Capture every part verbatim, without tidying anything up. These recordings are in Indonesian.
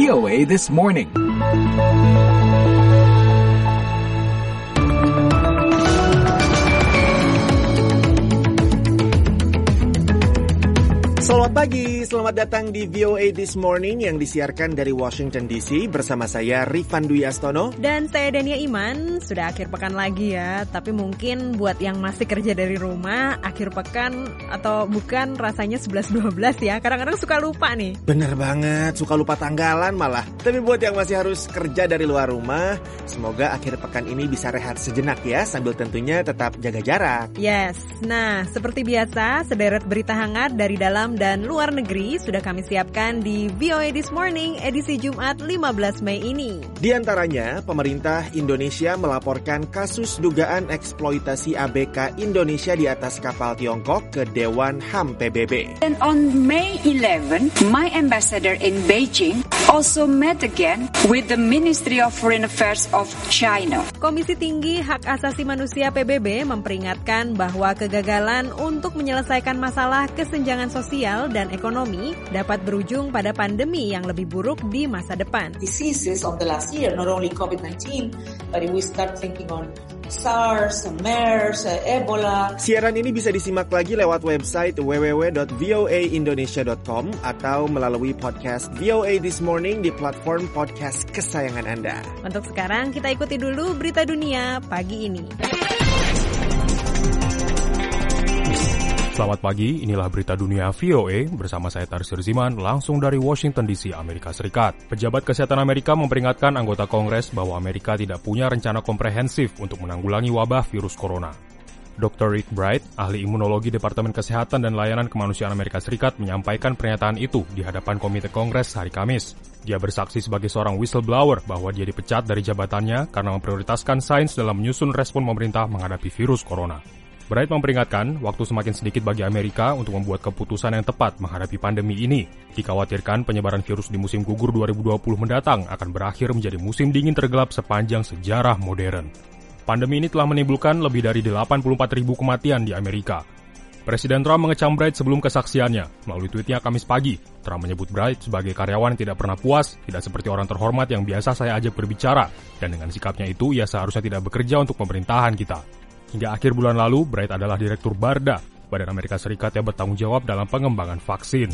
V O A This Morning. Selamat pagi, selamat datang di V O A This Morning yang disiarkan dari Washington D C bersama saya Rifan Dwi Astono. Dan saya Dania Iman, sudah akhir pekan lagi ya. Tapi mungkin buat yang masih kerja dari rumah, akhir pekan atau bukan rasanya sebelas dua belas ya. Kadang-kadang suka lupa nih. Bener banget, suka lupa tanggalan malah. Tapi buat yang masih harus kerja dari luar rumah, semoga akhir pekan ini bisa rehat sejenak ya, sambil tentunya tetap jaga jarak. Yes, nah seperti biasa, sederet berita hangat dari dalam dan luar negeri sudah kami siapkan di V O A This Morning edisi Jumat lima belas Mei ini. Di antaranya, pemerintah Indonesia melaporkan kasus dugaan eksploitasi A B K Indonesia di atas kapal Tiongkok ke Dewan H A M P B B. And on May eleventh, my ambassador in Beijing also met again with the Ministry of Foreign Affairs of China. Komisi Tinggi Hak Asasi Manusia P B B memperingatkan bahwa kegagalan untuk menyelesaikan masalah kesenjangan sosial dan ekonomi dapat berujung pada pandemi yang lebih buruk di masa depan. Diseases of the last year, not only COVID nineteen, but if we start thinking on SARS, MERS, Ebola. Siaran ini bisa disimak lagi lewat website w w w dot v o a indonesia dot com atau melalui podcast V O A This Morning di platform podcast kesayangan Anda. Untuk sekarang kita ikuti dulu berita dunia pagi ini. Selamat pagi, inilah berita dunia V O A bersama saya Tarsir Ziman langsung dari Washington D C, Amerika Serikat. Pejabat Kesehatan Amerika memperingatkan anggota Kongres bahwa Amerika tidak punya rencana komprehensif untuk menanggulangi wabah virus corona. doktor Rick Bright, ahli imunologi Departemen Kesehatan dan Layanan Kemanusiaan Amerika Serikat, menyampaikan pernyataan itu di hadapan Komite Kongres hari Kamis. Dia bersaksi sebagai seorang whistleblower bahwa dia dipecat dari jabatannya karena memprioritaskan sains dalam menyusun respon pemerintah menghadapi virus corona. Bright memperingatkan, waktu semakin sedikit bagi Amerika untuk membuat keputusan yang tepat menghadapi pandemi ini. Dikhawatirkan penyebaran virus di musim gugur dua ribu dua puluh mendatang akan berakhir menjadi musim dingin tergelap sepanjang sejarah modern. Pandemi ini telah menimbulkan lebih dari delapan puluh empat ribu kematian di Amerika. Presiden Trump mengecam Bright sebelum kesaksiannya. Melalui tweetnya Kamis pagi, Trump menyebut Bright sebagai karyawan yang tidak pernah puas, tidak seperti orang terhormat yang biasa saya ajak berbicara, dan dengan sikapnya itu ia seharusnya tidak bekerja untuk pemerintahan kita. Hingga akhir bulan lalu, Bright adalah Direktur BARDA, Badan Amerika Serikat yang bertanggung jawab dalam pengembangan vaksin.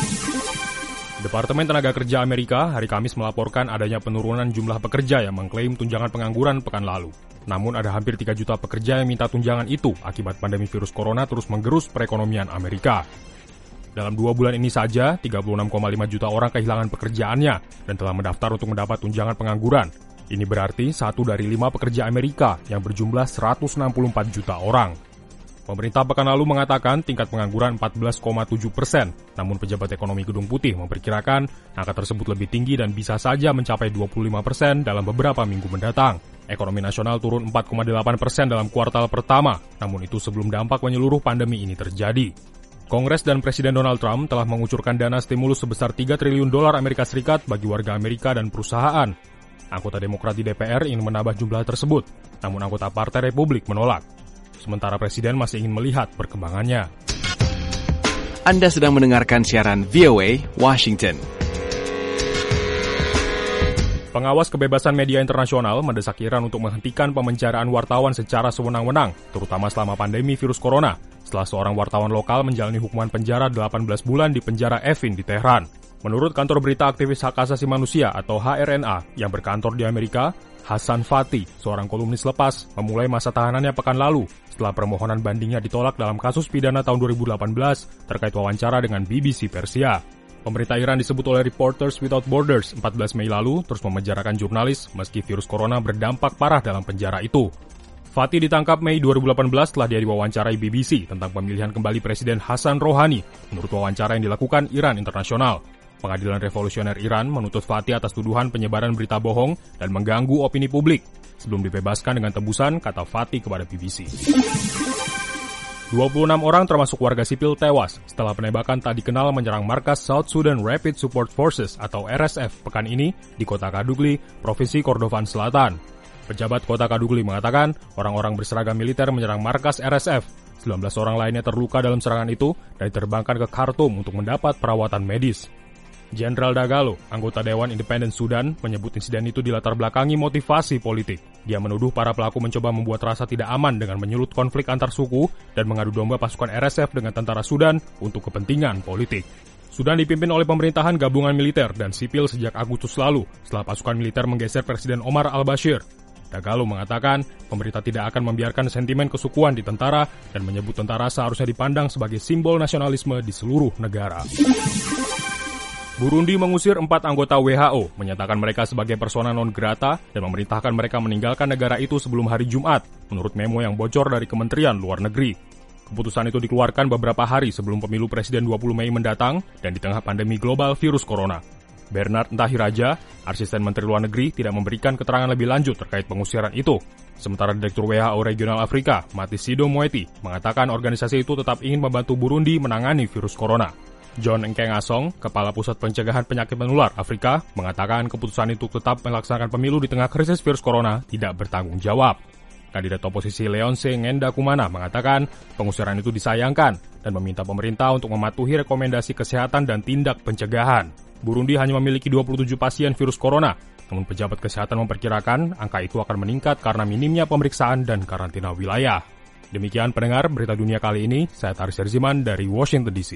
Departemen Tenaga Kerja Amerika hari Kamis melaporkan adanya penurunan jumlah pekerja yang mengklaim tunjangan pengangguran pekan lalu. Namun ada hampir tiga juta pekerja yang minta tunjangan itu akibat pandemi virus corona terus menggerus perekonomian Amerika. Dalam dua bulan ini saja, tiga puluh enam koma lima juta orang kehilangan pekerjaannya dan telah mendaftar untuk mendapat tunjangan pengangguran. Ini berarti satu dari lima pekerja Amerika yang berjumlah seratus enam puluh empat juta orang. Pemerintah pekan lalu mengatakan tingkat pengangguran empat belas koma tujuh persen, namun pejabat ekonomi Gedung Putih memperkirakan angka tersebut lebih tinggi dan bisa saja mencapai dua puluh lima persen dalam beberapa minggu mendatang. Ekonomi nasional turun empat koma delapan persen dalam kuartal pertama, namun itu sebelum dampak menyeluruh pandemi ini terjadi. Kongres dan Presiden Donald Trump telah mengucurkan dana stimulus sebesar tiga triliun dolar Amerika Serikat bagi warga Amerika dan perusahaan. Anggota Demokrat di D P R ingin menambah jumlah tersebut, namun anggota Partai Republik menolak. Sementara Presiden masih ingin melihat perkembangannya. Anda sedang mendengarkan siaran V O A Washington. Pengawas kebebasan media internasional mendesak Iran untuk menghentikan pemenjaraan wartawan secara sewenang-wenang, terutama selama pandemi virus corona, setelah seorang wartawan lokal menjalani hukuman penjara delapan belas bulan di penjara Evin di Teheran. Menurut kantor berita aktivis hak asasi manusia atau H R N A yang berkantor di Amerika, Hassan Fathy, seorang kolumnis lepas, memulai masa tahanannya pekan lalu setelah permohonan bandingnya ditolak dalam kasus pidana tahun dua ribu delapan belas terkait wawancara dengan B B C Persia. Pemerintah Iran disebut oleh Reporters Without Borders empat belas Mei lalu terus memenjarakan jurnalis meski virus corona berdampak parah dalam penjara itu. Fathy ditangkap Mei dua ribu delapan belas setelah dia diwawancarai B B C tentang pemilihan kembali Presiden Hassan Rouhani menurut wawancara yang dilakukan Iran Internasional. Pengadilan Revolusioner Iran menuntut Fathy atas tuduhan penyebaran berita bohong dan mengganggu opini publik sebelum dibebaskan dengan tebusan, kata Fathy kepada B B C. dua puluh enam orang termasuk warga sipil tewas setelah penembakan tak dikenal menyerang markas South Sudan Rapid Support Forces atau R S F pekan ini di kota Kadugli, Provinsi Kordofan Selatan. Pejabat kota Kadugli mengatakan orang-orang berseragam militer menyerang markas R S F. sembilan belas orang lainnya terluka dalam serangan itu dan diterbangkan ke Khartoum untuk mendapat perawatan medis. Jenderal Dagalo, anggota Dewan Independen Sudan, menyebut insiden itu dilatar belakangi motivasi politik. Dia menuduh para pelaku mencoba membuat rasa tidak aman dengan menyulut konflik antar suku dan mengadu domba pasukan R S F dengan tentara Sudan untuk kepentingan politik. Sudan dipimpin oleh pemerintahan gabungan militer dan sipil sejak Agustus lalu, setelah pasukan militer menggeser Presiden Omar al-Bashir. Dagalo mengatakan, pemerintah tidak akan membiarkan sentimen kesukuan di tentara dan menyebut tentara seharusnya dipandang sebagai simbol nasionalisme di seluruh negara. Burundi mengusir empat anggota W H O, menyatakan mereka sebagai persona non grata dan memerintahkan mereka meninggalkan negara itu sebelum hari Jumat, menurut memo yang bocor dari Kementerian Luar Negeri. Keputusan itu dikeluarkan beberapa hari sebelum pemilu Presiden dua puluh Mei mendatang dan di tengah pandemi global virus corona. Bernard Ntahiraja, asisten Menteri Luar Negeri, tidak memberikan keterangan lebih lanjut terkait pengusiran itu. Sementara Direktur W H O Regional Afrika, Matshidiso Moeti, mengatakan organisasi itu tetap ingin membantu Burundi menangani virus corona. John Nkengasong, Kepala Pusat Pencegahan Penyakit Menular Afrika, mengatakan keputusan itu tetap melaksanakan pemilu di tengah krisis virus corona tidak bertanggung jawab. Kandidat oposisi Leonce Ngenda Kumana mengatakan pengusiran itu disayangkan dan meminta pemerintah untuk mematuhi rekomendasi kesehatan dan tindak pencegahan. Burundi hanya memiliki dua puluh tujuh pasien virus corona, namun pejabat kesehatan memperkirakan angka itu akan meningkat karena minimnya pemeriksaan dan karantina wilayah. Demikian pendengar berita dunia kali ini, saya Taris Herziman dari Washington D C.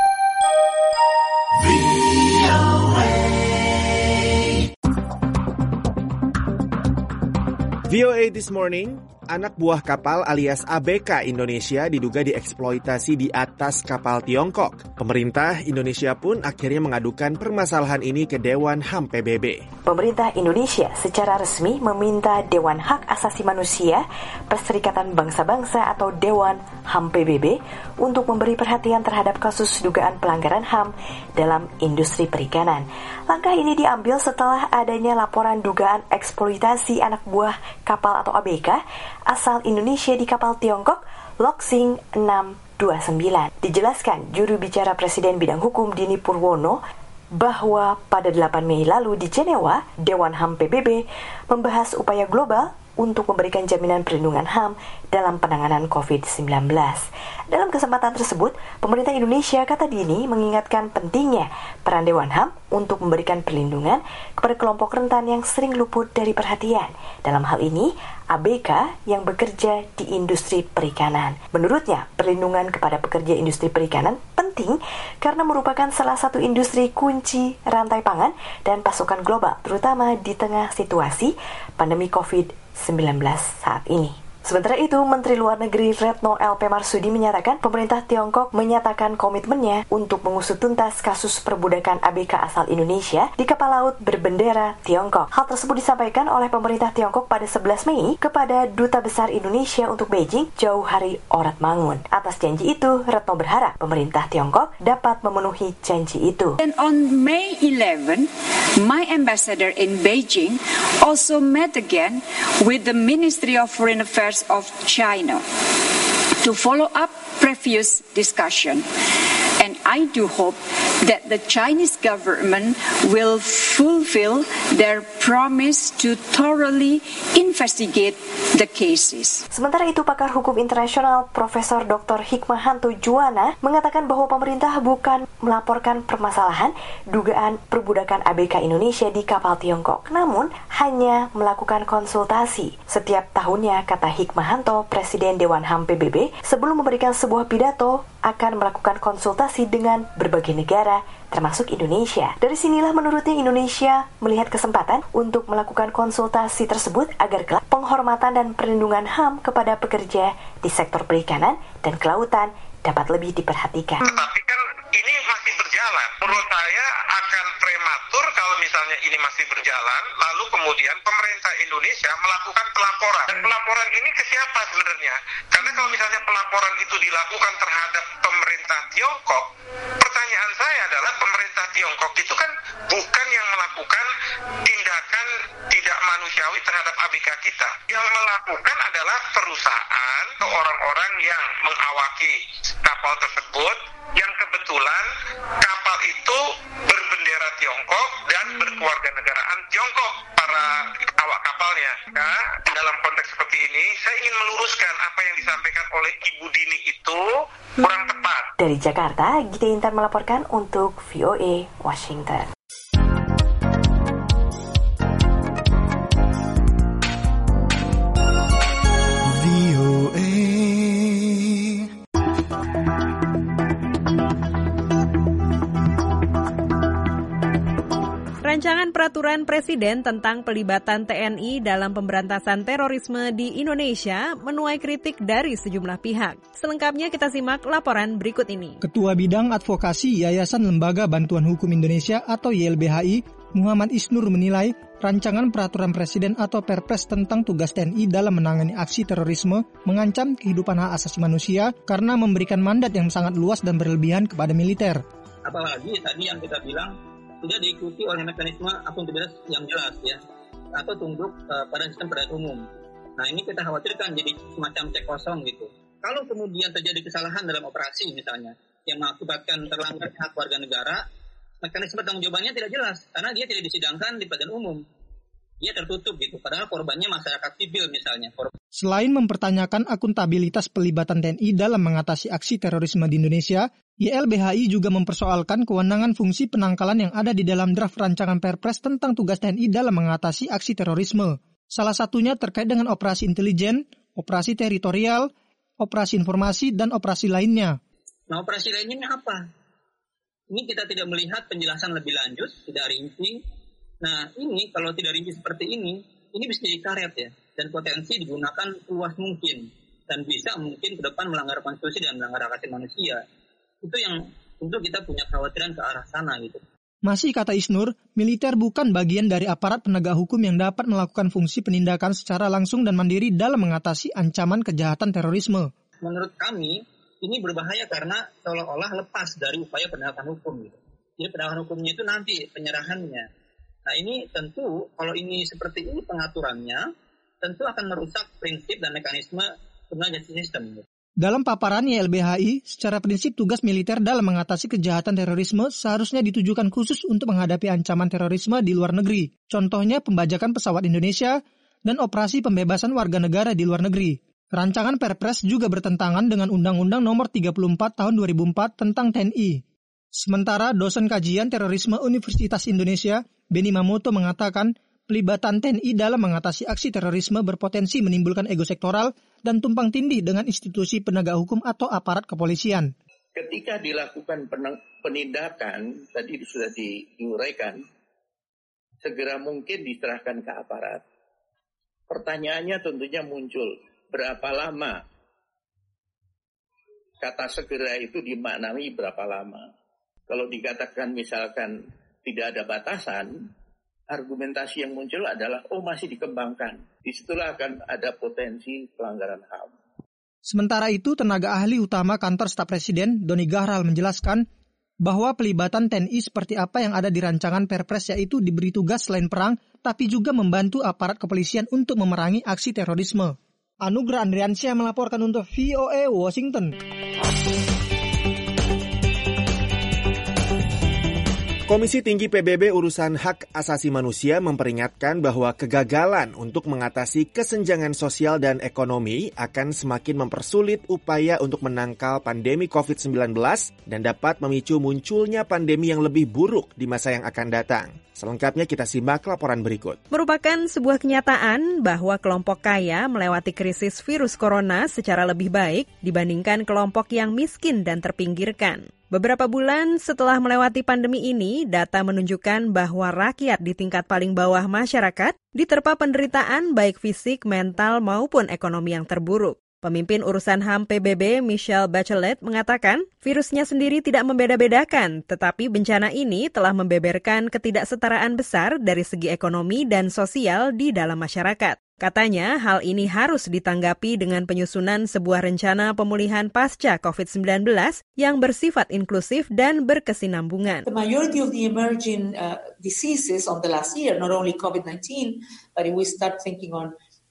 V O A This Morning, anak buah kapal alias A B K Indonesia diduga dieksploitasi di atas kapal Tiongkok. Pemerintah Indonesia pun akhirnya mengadukan permasalahan ini ke Dewan H A M P B B. Pemerintah Indonesia secara resmi meminta Dewan Hak Asasi Manusia, Perserikatan Bangsa-Bangsa atau Dewan H A M P B B untuk memberi perhatian terhadap kasus dugaan pelanggaran H A M dalam industri perikanan. Langkah ini diambil setelah adanya laporan dugaan eksploitasi anak buah kapal atau A B K asal Indonesia di kapal Tiongkok Loxing enam dua sembilan. Dijelaskan juru bicara Presiden Bidang Hukum Dini Purwono bahwa pada delapan Mei lalu di Jenewa, Dewan H A M P B B membahas upaya global untuk memberikan jaminan perlindungan H A M dalam penanganan covid sembilan belas. Dalam kesempatan tersebut, pemerintah Indonesia, kata Dini, mengingatkan pentingnya peran Dewan H A M untuk memberikan perlindungan kepada kelompok rentan yang sering luput dari perhatian. Dalam hal ini, A B K yang bekerja di industri perikanan. Menurutnya, perlindungan kepada pekerja industri perikanan penting karena merupakan salah satu industri kunci rantai pangan dan pasokan global, terutama di tengah situasi pandemi covid sembilan belas saat ini. Sementara itu, Menteri Luar Negeri Retno L P Marsudi menyatakan pemerintah Tiongkok menyatakan komitmennya untuk mengusut tuntas kasus perbudakan A B K asal Indonesia di kapal laut berbendera Tiongkok. Hal tersebut disampaikan oleh pemerintah Tiongkok pada sebelas Mei kepada Duta Besar Indonesia untuk Beijing, Jauhari Oratmangun. Atas janji itu, Retno berharap pemerintah Tiongkok dapat memenuhi janji itu. And on May eleventh, my ambassador in Beijing also met again with the Ministry of Foreign Affairs of China to follow up previous discussion. And I do hope that the Chinese government will fulfill their promise to thoroughly investigate the cases. Sementara itu, pakar hukum internasional Profesor Doktor Hikmahanto Juwana mengatakan bahwa pemerintah bukan melaporkan permasalahan dugaan perbudakan A B K Indonesia di kapal Tiongkok, namun hanya melakukan konsultasi. Setiap tahunnya, kata Hikmahanto, Presiden Dewan H A M P B B sebelum memberikan sebuah pidato akan melakukan konsultasi dengan berbagai negara, termasuk Indonesia. Dari sinilah menurutnya Indonesia melihat kesempatan untuk melakukan konsultasi tersebut agar kelak penghormatan dan perlindungan H A M kepada pekerja di sektor perikanan dan kelautan dapat lebih diperhatikan. Tetapi kan ini masih berjalan. Menurut saya akan prematur kalau misalnya ini masih berjalan, lalu kemudian pemerintah Indonesia melakukan pelaporan. Dan pelaporan ini ke siapa sebenarnya? Karena kalau misalnya pelaporan itu dilakukan terhadap pemerintah Tiongkok, pertanyaan saya adalah pemerintah Tiongkok itu kan bukan yang melakukan tindakan tidak manusiawi terhadap A B K kita. Yang melakukan adalah perusahaan atau orang-orang yang mengawaki kapal tersebut yang kebetulan kapal itu berbendera Tiongkok dan berkewarganegaraan Tiongkok para awak kapalnya. Nah, dalam konteks seperti ini, saya ingin meluruskan apa yang disampaikan oleh Ibu Dini itu kurang tepat. Dari Jakarta, Gita Intan melaporkan untuk V O A Washington. Rancangan peraturan Presiden tentang pelibatan T N I dalam pemberantasan terorisme di Indonesia menuai kritik dari sejumlah pihak. Selengkapnya kita simak laporan berikut ini. Ketua Bidang Advokasi Yayasan Lembaga Bantuan Hukum Indonesia atau Y L B H I, Muhammad Isnur menilai rancangan peraturan Presiden atau Perpres tentang tugas T N I dalam menangani aksi terorisme mengancam kehidupan hak asasi manusia karena memberikan mandat yang sangat luas dan berlebihan kepada militer. Apalagi tadi yang kita bilang tidak diikuti oleh mekanisme akuntabilitas yang jelas ya, atau tunduk uh, pada sistem peradilan umum. Nah ini kita khawatirkan jadi semacam cek kosong gitu. Kalau kemudian terjadi kesalahan dalam operasi misalnya yang mengakibatkan terlanggar hak warga negara, mekanisme tanggung jawabannya tidak jelas karena dia tidak disidangkan di peradilan umum. Dia tertutup gitu, padahal korbannya masyarakat sipil misalnya. Korban. Selain mempertanyakan akuntabilitas pelibatan T N I dalam mengatasi aksi terorisme di Indonesia, Y L B H I juga mempersoalkan kewenangan fungsi penangkalan yang ada di dalam draft rancangan Perpres tentang tugas T N I dalam mengatasi aksi terorisme. Salah satunya terkait dengan operasi intelijen, operasi teritorial, operasi informasi, dan operasi lainnya. Nah, operasi lainnya apa? Ini kita tidak melihat penjelasan lebih lanjut, tidak rinci. Nah, ini kalau tidak rinci seperti ini, ini bisa jadi karet ya, dan potensi digunakan luas mungkin, dan bisa mungkin ke depan melanggar konstitusi dan melanggar hak asasi manusia. Itu yang tentu kita punya kekhawatiran ke arah sana gitu. Masih kata Isnur, militer bukan bagian dari aparat penegak hukum yang dapat melakukan fungsi penindakan secara langsung dan mandiri dalam mengatasi ancaman kejahatan terorisme. Menurut kami, ini berbahaya karena seolah-olah lepas dari upaya penegakan hukum gitu. Jadi penegakan hukumnya itu nanti penyerahannya. Nah ini tentu kalau ini seperti ini pengaturannya, tentu akan merusak prinsip dan mekanisme criminal justice system gitu. Dalam paparan Y L B H I, secara prinsip tugas militer dalam mengatasi kejahatan terorisme seharusnya ditujukan khusus untuk menghadapi ancaman terorisme di luar negeri. Contohnya pembajakan pesawat Indonesia dan operasi pembebasan warga negara di luar negeri. Rancangan Perpres juga bertentangan dengan Undang-Undang Nomor tiga puluh empat Tahun dua ribu empat tentang T N I. Sementara dosen kajian terorisme Universitas Indonesia, Beni Mamoto mengatakan, pelibatan T N I dalam mengatasi aksi terorisme berpotensi menimbulkan ego sektoral dan tumpang tindih dengan institusi penegak hukum atau aparat kepolisian. Ketika dilakukan penindakan, tadi sudah diuraikan, segera mungkin diserahkan ke aparat. Pertanyaannya tentunya muncul, berapa lama? Kata segera itu dimaknai berapa lama? Kalau dikatakan misalkan tidak ada batasan, argumentasi yang muncul adalah, oh masih dikembangkan. Disitulah akan ada potensi pelanggaran H A M. Sementara itu, tenaga ahli utama kantor staf presiden, Doni Gahral menjelaskan bahwa pelibatan T N I seperti apa yang ada di rancangan Perpres yaitu diberi tugas selain perang, tapi juga membantu aparat kepolisian untuk memerangi aksi terorisme. Anugrah Andriansyah melaporkan untuk V O A Washington. Komisi Tinggi P B B Urusan Hak Asasi Manusia memperingatkan bahwa kegagalan untuk mengatasi kesenjangan sosial dan ekonomi akan semakin mempersulit upaya untuk menangkal pandemi covid sembilan belas dan dapat memicu munculnya pandemi yang lebih buruk di masa yang akan datang. Selengkapnya kita simak laporan berikut. Merupakan sebuah kenyataan bahwa kelompok kaya melewati krisis virus corona secara lebih baik dibandingkan kelompok yang miskin dan terpinggirkan. Beberapa bulan setelah melewati pandemi ini, data menunjukkan bahwa rakyat di tingkat paling bawah masyarakat diterpa penderitaan baik fisik, mental, maupun ekonomi yang terburuk. Pemimpin urusan H A M P B B, Michelle Bachelet, mengatakan virusnya sendiri tidak membeda-bedakan, tetapi bencana ini telah membeberkan ketidaksetaraan besar dari segi ekonomi dan sosial di dalam masyarakat. Katanya, hal ini harus ditanggapi dengan penyusunan sebuah rencana pemulihan pasca covid sembilan belas yang bersifat inklusif dan berkesinambungan. The majority of the emerging uh, diseases of the last year, not only covid nineteen, but if we start thinking on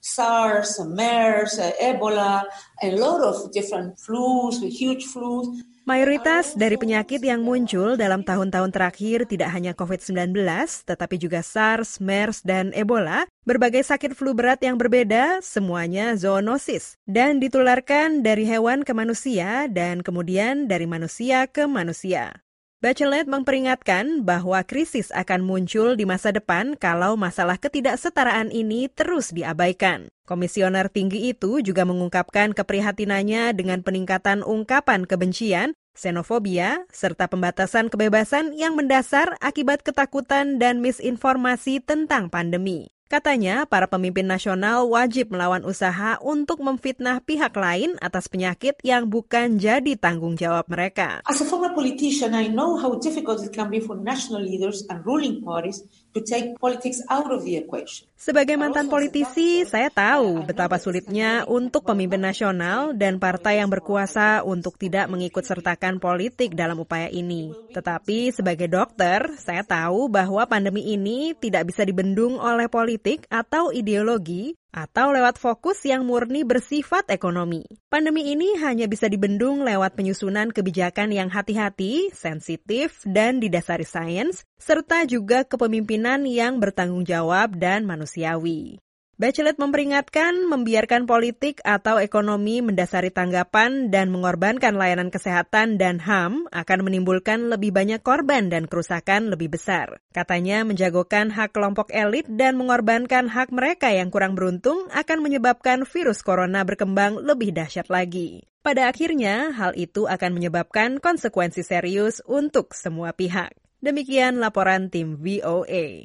SARS, MERS, Ebola, a lot of different flus, huge flus. Mayoritas dari penyakit yang muncul dalam tahun-tahun terakhir tidak hanya covid sembilan belas, tetapi juga SARS, MERS, dan Ebola, berbagai sakit flu berat yang berbeda, semuanya zoonosis, dan ditularkan dari hewan ke manusia dan kemudian dari manusia ke manusia. Bachelet memperingatkan bahwa krisis akan muncul di masa depan kalau masalah ketidaksetaraan ini terus diabaikan. Komisioner tinggi itu juga mengungkapkan keprihatinannya dengan peningkatan ungkapan kebencian, xenofobia, serta pembatasan kebebasan yang mendasar akibat ketakutan dan misinformasi tentang pandemi. Katanya, para pemimpin nasional wajib melawan usaha untuk memfitnah pihak lain atas penyakit yang bukan jadi tanggung jawab mereka. As a former politician, I know how difficult it can be for national leaders and ruling parties to take politics out of the equation. Sebagai mantan politisi, saya tahu betapa sulitnya untuk pemimpin nasional dan partai yang berkuasa untuk tidak mengikut sertakan politik dalam upaya ini. Tetapi sebagai dokter, saya tahu bahwa pandemi ini tidak bisa dibendung oleh politik atau ideologi, atau lewat fokus yang murni bersifat ekonomi. Pandemi ini hanya bisa dibendung lewat penyusunan kebijakan yang hati-hati, sensitif, dan didasari sains, serta juga kepemimpinan yang bertanggung jawab dan manusiawi. Bachelet memperingatkan membiarkan politik atau ekonomi mendasari tanggapan dan mengorbankan layanan kesehatan dan H A M akan menimbulkan lebih banyak korban dan kerusakan lebih besar. Katanya menjagokan hak kelompok elit dan mengorbankan hak mereka yang kurang beruntung akan menyebabkan virus corona berkembang lebih dahsyat lagi. Pada akhirnya, hal itu akan menyebabkan konsekuensi serius untuk semua pihak. Demikian laporan tim V O A.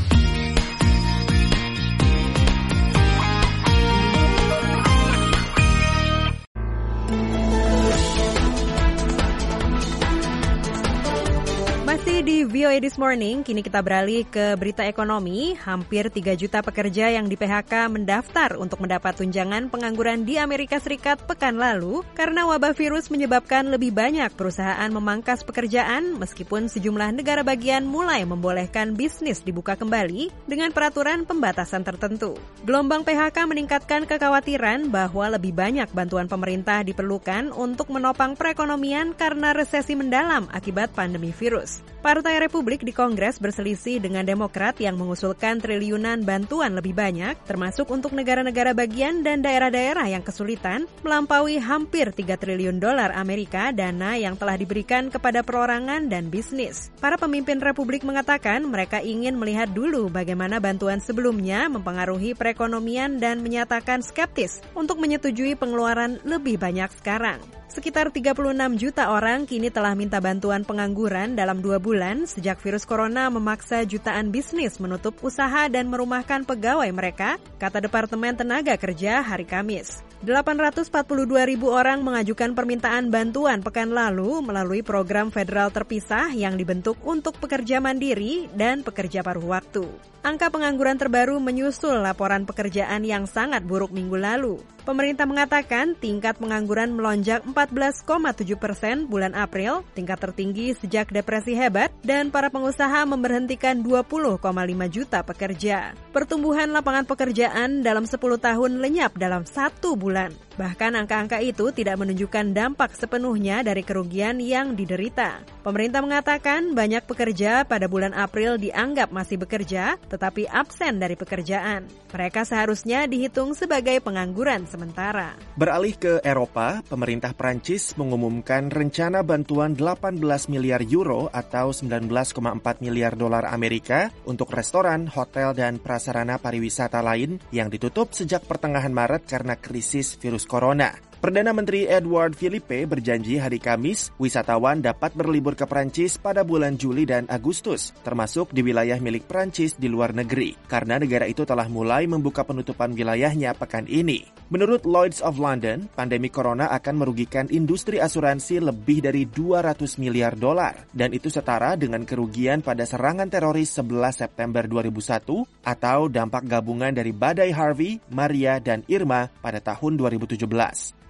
Masih di V O A This Morning, kini kita beralih ke berita ekonomi. Hampir tiga juta pekerja yang di P H K mendaftar untuk mendapat tunjangan pengangguran di Amerika Serikat pekan lalu karena wabah virus menyebabkan lebih banyak perusahaan memangkas pekerjaan meskipun sejumlah negara bagian mulai membolehkan bisnis dibuka kembali dengan peraturan pembatasan tertentu. Gelombang P H K meningkatkan kekhawatiran bahwa lebih banyak bantuan pemerintah diperlukan untuk menopang perekonomian karena resesi mendalam akibat pandemi virus. Partai Republik di Kongres berselisih dengan Demokrat yang mengusulkan triliunan bantuan lebih banyak, termasuk untuk negara-negara bagian dan daerah-daerah yang kesulitan, melampaui hampir tiga triliun dolar Amerika dana yang telah diberikan kepada perorangan dan bisnis. Para pemimpin Republik mengatakan mereka ingin melihat dulu bagaimana bantuan sebelumnya mempengaruhi perekonomian dan menyatakan skeptis untuk menyetujui pengeluaran lebih banyak sekarang. Sekitar tiga puluh enam juta orang kini telah minta bantuan pengangguran dalam dua bulan sejak virus corona memaksa jutaan bisnis menutup usaha dan merumahkan pegawai mereka, kata Departemen Tenaga Kerja hari Kamis. delapan ratus empat puluh dua ribu orang mengajukan permintaan bantuan pekan lalu melalui program federal terpisah yang dibentuk untuk pekerja mandiri dan pekerja paruh waktu. Angka pengangguran terbaru menyusul laporan pekerjaan yang sangat buruk minggu lalu. Pemerintah mengatakan tingkat pengangguran melonjak empat belas koma tujuh persen bulan April, tingkat tertinggi sejak depresi hebat, dan para pengusaha memberhentikan dua puluh koma lima juta pekerja. Pertumbuhan lapangan pekerjaan dalam sepuluh tahun lenyap dalam satu bulan. Bahkan angka-angka itu tidak menunjukkan dampak sepenuhnya dari kerugian yang diderita. Pemerintah mengatakan banyak pekerja pada bulan April dianggap masih bekerja, tetapi absen dari pekerjaan. Mereka seharusnya dihitung sebagai pengangguran sementara. Beralih ke Eropa, pemerintah Prancis mengumumkan rencana bantuan delapan belas miliar euro atau sembilan belas koma empat miliar dolar Amerika untuk restoran, hotel, dan prasarana pariwisata lain yang ditutup sejak pertengahan Maret karena krisis virus corona. Perdana Menteri Edouard Philippe berjanji hari Kamis wisatawan dapat berlibur ke Prancis pada bulan Juli dan Agustus, termasuk di wilayah milik Prancis di luar negeri, karena negara itu telah mulai membuka penutupan wilayahnya pekan ini. Menurut Lloyd's of London, pandemi corona akan merugikan industri asuransi lebih dari dua ratus miliar dolar, dan itu setara dengan kerugian pada serangan teroris sebelas September dua ribu satu atau dampak gabungan dari badai Harvey, Maria, dan Irma pada tahun dua ribu tujuh belas.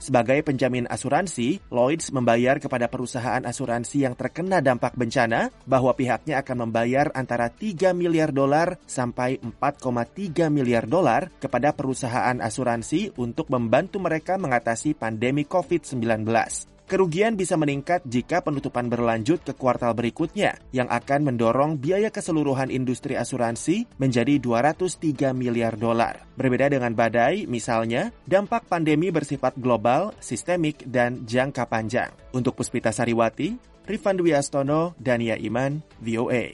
Sebagai penjamin asuransi, Lloyds membayar kepada perusahaan asuransi yang terkena dampak bencana bahwa pihaknya akan membayar antara tiga miliar dolar sampai empat koma tiga miliar dolar kepada perusahaan asuransi untuk membantu mereka mengatasi pandemi covid sembilan belas. Kerugian bisa meningkat jika penutupan berlanjut ke kuartal berikutnya, yang akan mendorong biaya keseluruhan industri asuransi menjadi dua ratus tiga miliar dolar. Berbeda dengan badai, misalnya, dampak pandemi bersifat global, sistemik, dan jangka panjang. Untuk Puspita Sariwati, Rifan Dwi Astono, Dania Iman, V O A.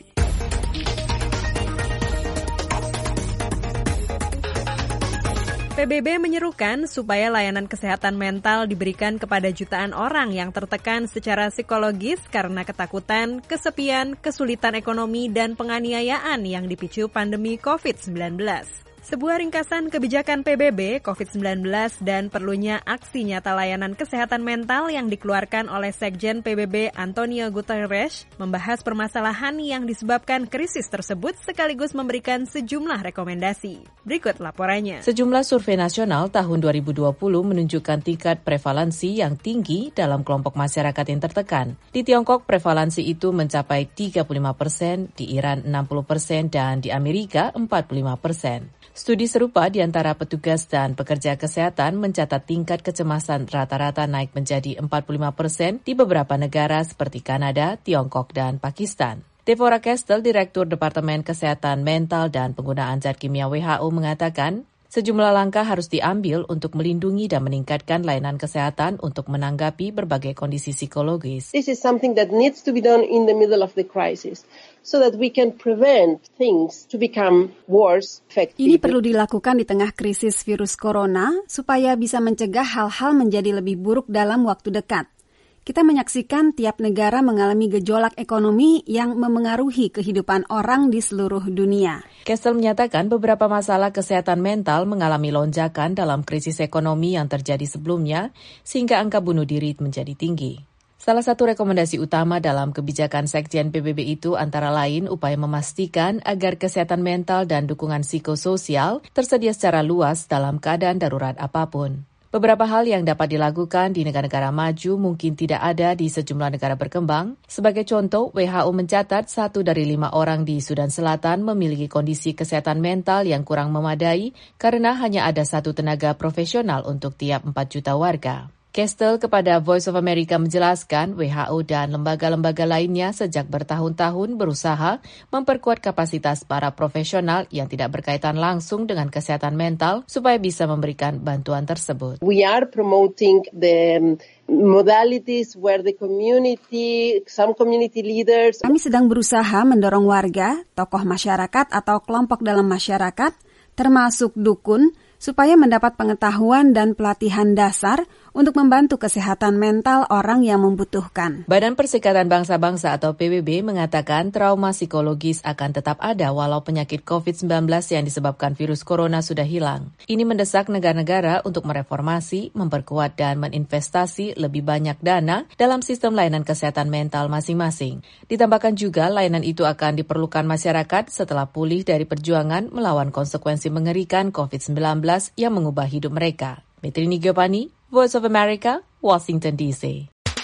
P B B menyerukan supaya layanan kesehatan mental diberikan kepada jutaan orang yang tertekan secara psikologis karena ketakutan, kesepian, kesulitan ekonomi, dan penganiayaan yang dipicu pandemi covid sembilan belas. Sebuah ringkasan kebijakan P B B covid sembilan belas dan perlunya aksi nyata layanan kesehatan mental yang dikeluarkan oleh Sekjen P B B Antonio Guterres membahas permasalahan yang disebabkan krisis tersebut sekaligus memberikan sejumlah rekomendasi. Berikut laporannya. Sejumlah survei nasional tahun dua ribu dua puluh menunjukkan tingkat prevalensi yang tinggi dalam kelompok masyarakat yang tertekan. Di Tiongkok, prevalensi itu mencapai tiga puluh lima persen, di Iran enam puluh persen, dan di Amerika empat puluh lima persen. Studi serupa di antara petugas dan pekerja kesehatan mencatat tingkat kecemasan rata-rata naik menjadi empat puluh lima persen di beberapa negara seperti Kanada, Tiongkok, dan Pakistan. Devorah Kestel, Direktur Departemen Kesehatan Mental dan Penggunaan Zat Kimia W H O mengatakan, sejumlah langkah harus diambil untuk melindungi dan meningkatkan layanan kesehatan untuk menanggapi berbagai kondisi psikologis. This is something that needs to be done in the middle of the crisis so that we can prevent things to become worse. Ini perlu dilakukan di tengah krisis virus corona supaya bisa mencegah hal-hal menjadi lebih buruk dalam waktu dekat. Kita menyaksikan tiap negara mengalami gejolak ekonomi yang memengaruhi kehidupan orang di seluruh dunia. Kestel menyatakan beberapa masalah kesehatan mental mengalami lonjakan dalam krisis ekonomi yang terjadi sebelumnya, sehingga angka bunuh diri menjadi tinggi. Salah satu rekomendasi utama dalam kebijakan Sekjen P B B itu antara lain upaya memastikan agar kesehatan mental dan dukungan psikososial tersedia secara luas dalam keadaan darurat apapun. Beberapa hal yang dapat dilakukan di negara-negara maju mungkin tidak ada di sejumlah negara berkembang. Sebagai contoh, W H O mencatat satu dari lima orang di Sudan Selatan memiliki kondisi kesehatan mental yang kurang memadai karena hanya ada satu tenaga profesional untuk tiap empat juta warga. Kestel kepada Voice of America menjelaskan W H O dan lembaga-lembaga lainnya sejak bertahun-tahun berusaha memperkuat kapasitas para profesional yang tidak berkaitan langsung dengan kesehatan mental supaya bisa memberikan bantuan tersebut. We are promoting the modalities where the community, some community leaders. Kami sedang berusaha mendorong warga, tokoh masyarakat atau kelompok dalam masyarakat, termasuk dukun, supaya mendapat pengetahuan dan pelatihan dasar untuk membantu kesehatan mental orang yang membutuhkan. Badan Perserikatan Bangsa-Bangsa atau P B B mengatakan trauma psikologis akan tetap ada walau penyakit covid sembilan belas yang disebabkan virus corona sudah hilang. Ini mendesak negara-negara untuk mereformasi, memperkuat dan meninvestasi lebih banyak dana dalam sistem layanan kesehatan mental masing-masing. Ditambahkan juga layanan itu akan diperlukan masyarakat setelah pulih dari perjuangan melawan konsekuensi mengerikan covid sembilan belas yang mengubah hidup mereka. Metri Nigopani, Voice of America, Washington D C.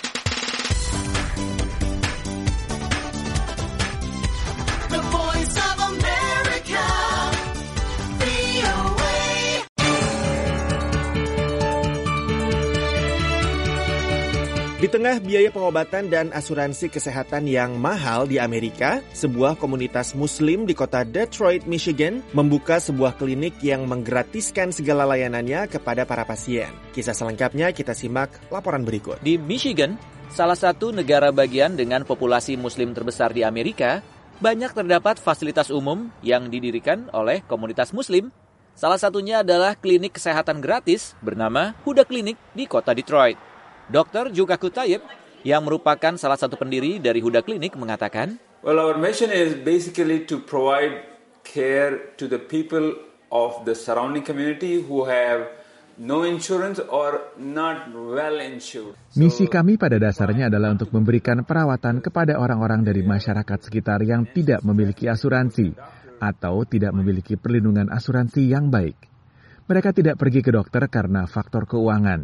The Voice of America, V O A. Di tengah biaya pengobatan dan asuransi kesehatan yang mahal di Amerika, sebuah komunitas Muslim di kota Detroit, Michigan, membuka sebuah klinik yang menggratiskan segala layanannya kepada para pasien. Kisah selengkapnya kita simak laporan berikut. Di Michigan, salah satu negara bagian dengan populasi Muslim terbesar di Amerika, banyak terdapat fasilitas umum yang didirikan oleh komunitas Muslim. Salah satunya adalah klinik kesehatan gratis bernama Huda Clinic di kota Detroit. Dokter Juga Kutayib, yang merupakan salah satu pendiri dari Huda Clinic, mengatakan, Well, our mission is basically to provide care to the people of the surrounding community who have no insurance or not well insured. Misi kami pada dasarnya adalah untuk memberikan perawatan kepada orang-orang dari masyarakat sekitar yang tidak memiliki asuransi atau tidak memiliki perlindungan asuransi yang baik. Mereka tidak pergi ke dokter karena faktor keuangan.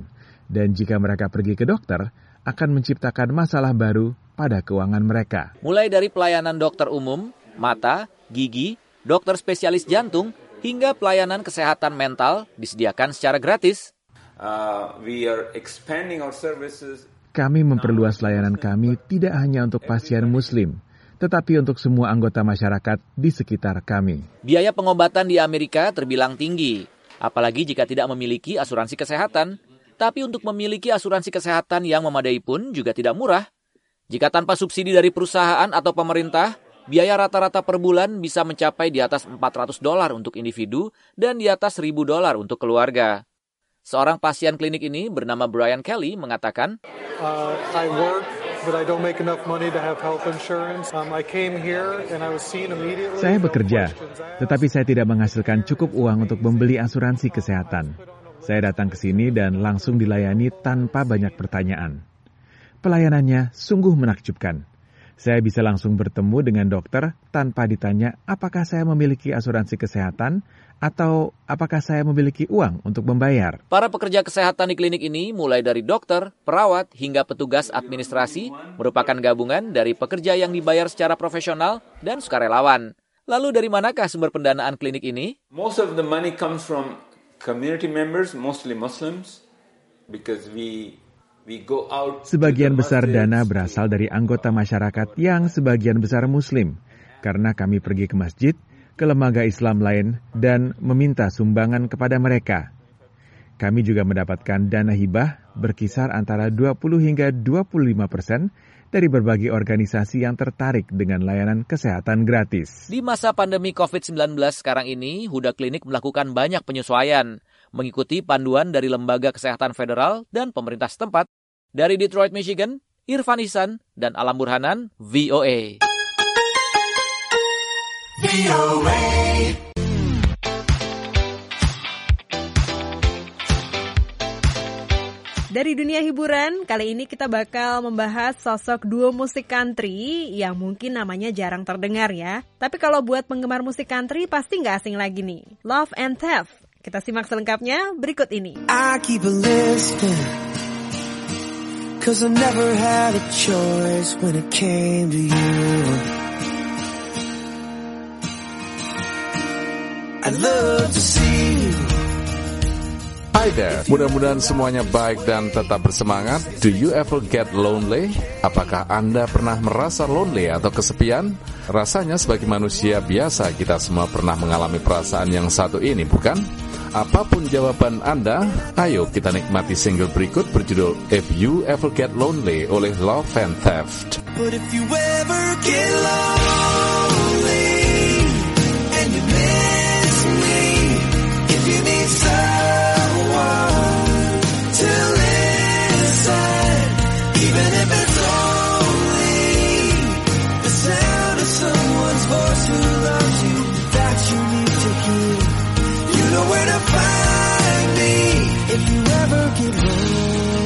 Dan jika mereka pergi ke dokter, akan menciptakan masalah baru pada keuangan mereka. Mulai dari pelayanan dokter umum, mata, gigi, dokter spesialis jantung, hingga pelayanan kesehatan mental disediakan secara gratis. Uh, we are expanding our services. Kami memperluas layanan kami tidak hanya untuk pasien Muslim, tetapi untuk semua anggota masyarakat di sekitar kami. Biaya pengobatan di Amerika terbilang tinggi, apalagi jika tidak memiliki asuransi kesehatan. Tapi untuk memiliki asuransi kesehatan yang memadai pun juga tidak murah. Jika tanpa subsidi dari perusahaan atau pemerintah, biaya rata-rata per bulan bisa mencapai di atas empat ratus dolar untuk individu dan di atas seribu dolar untuk keluarga. Seorang pasien klinik ini bernama Brian Kelly mengatakan, uh, I work, but I don't make enough money to have health insurance. Um, I came here and I was seen immediately. Saya bekerja, tetapi saya tidak menghasilkan cukup uang untuk membeli asuransi kesehatan. Saya datang ke sini dan langsung dilayani tanpa banyak pertanyaan. Pelayanannya sungguh menakjubkan. Saya bisa langsung bertemu dengan dokter tanpa ditanya apakah saya memiliki asuransi kesehatan atau apakah saya memiliki uang untuk membayar. Para pekerja kesehatan di klinik ini mulai dari dokter, perawat, hingga petugas administrasi merupakan gabungan dari pekerja yang dibayar secara profesional dan sukarelawan. Lalu dari manakah sumber pendanaan klinik ini? Most of the money comes from community members, mostly Muslims, because we we go out. Sebagian besar dana berasal dari anggota masyarakat yang sebagian besar Muslim, karena kami pergi ke masjid, ke lembaga Islam lain, dan meminta sumbangan kepada mereka. Kami juga mendapatkan dana hibah berkisar antara dua puluh hingga dua puluh lima persen dari berbagai organisasi yang tertarik dengan layanan kesehatan gratis. Di masa pandemi covid sembilan belas sekarang ini, Huda Klinik melakukan banyak penyesuaian, mengikuti panduan dari lembaga kesehatan federal dan pemerintah setempat. Dari Detroit, Michigan, Irfan Ihsan dan Alam Burhanan, V O A. V O A. Dari dunia hiburan, kali ini kita bakal membahas sosok duo musik country yang mungkin namanya jarang terdengar ya. Tapi kalau buat penggemar musik country pasti nggak asing lagi nih. Love and Theft. Kita simak selengkapnya berikut ini. I keep a listening, cause I never had a choice when it came to you. I'd love to see you. Hi there, mudah-mudahan semuanya baik dan tetap bersemangat. Do you ever get lonely? Apakah Anda pernah merasa lonely atau kesepian? Rasanya sebagai manusia biasa kita semua pernah mengalami perasaan yang satu ini, bukan? Apapun jawaban Anda, ayo kita nikmati single berikut berjudul If You Ever Get Lonely oleh Love and Theft. But if you ever get lonely and you miss me, if you need someone to listen, even if it's only the sound of someone's voice who loves you, that you need to hear, you know where to find me if you ever get lonely.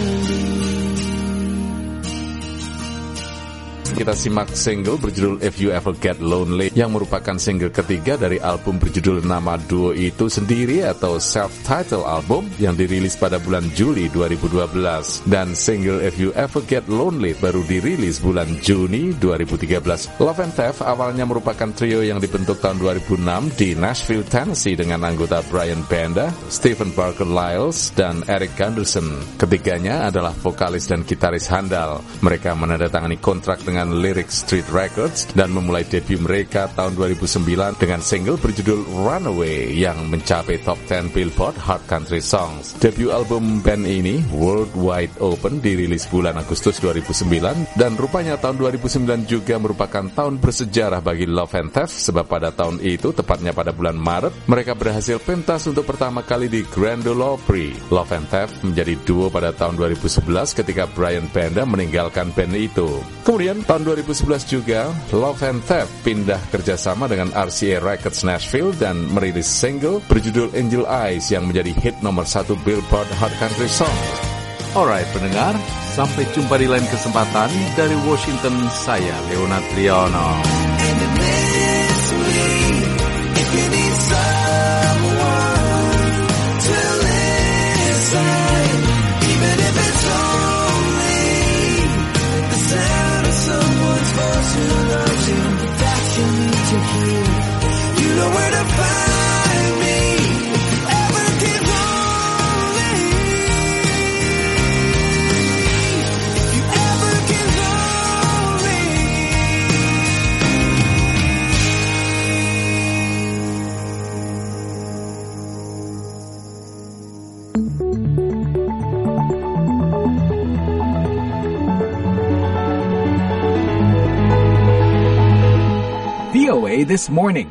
Kita simak single berjudul If You Ever Get Lonely yang merupakan single ketiga dari album berjudul nama duo itu sendiri atau self-titled album yang dirilis pada bulan Juli dua ribu dua belas, dan single If You Ever Get Lonely baru dirilis bulan Juni dua ribu tiga belas. Love and Theft awalnya merupakan trio yang dibentuk tahun dua ribu enam di Nashville, Tennessee dengan anggota Brian Banda, Stephen Parker Lyles, dan Eric Gunderson. Ketiganya adalah vokalis dan gitaris handal. Mereka menandatangani kontrak dengan Lyric Street Records dan memulai debut mereka tahun dua ribu sembilan dengan single berjudul Runaway yang mencapai top sepuluh Billboard Hard Country Songs. Debut album band ini, World Wide Open, dirilis bulan Agustus dua ribu sembilan, dan rupanya tahun dua ribu sembilan juga merupakan tahun bersejarah bagi Love and Theft sebab pada tahun itu, tepatnya pada bulan Maret, mereka berhasil pentas untuk pertama kali di Grand Ole Opry. Love and Theft menjadi duo pada tahun dua ribu sebelas ketika Brian Banda meninggalkan band itu. Kemudian tahun dua ribu sebelas juga, Love and Theft pindah kerjasama dengan R C A Records Nashville dan merilis single berjudul Angel Eyes yang menjadi hit nomor satu Billboard Hot Country Song. Alright pendengar, sampai jumpa di lain kesempatan. Dari Washington, saya Leonard Triono. Even if V O A This Morning.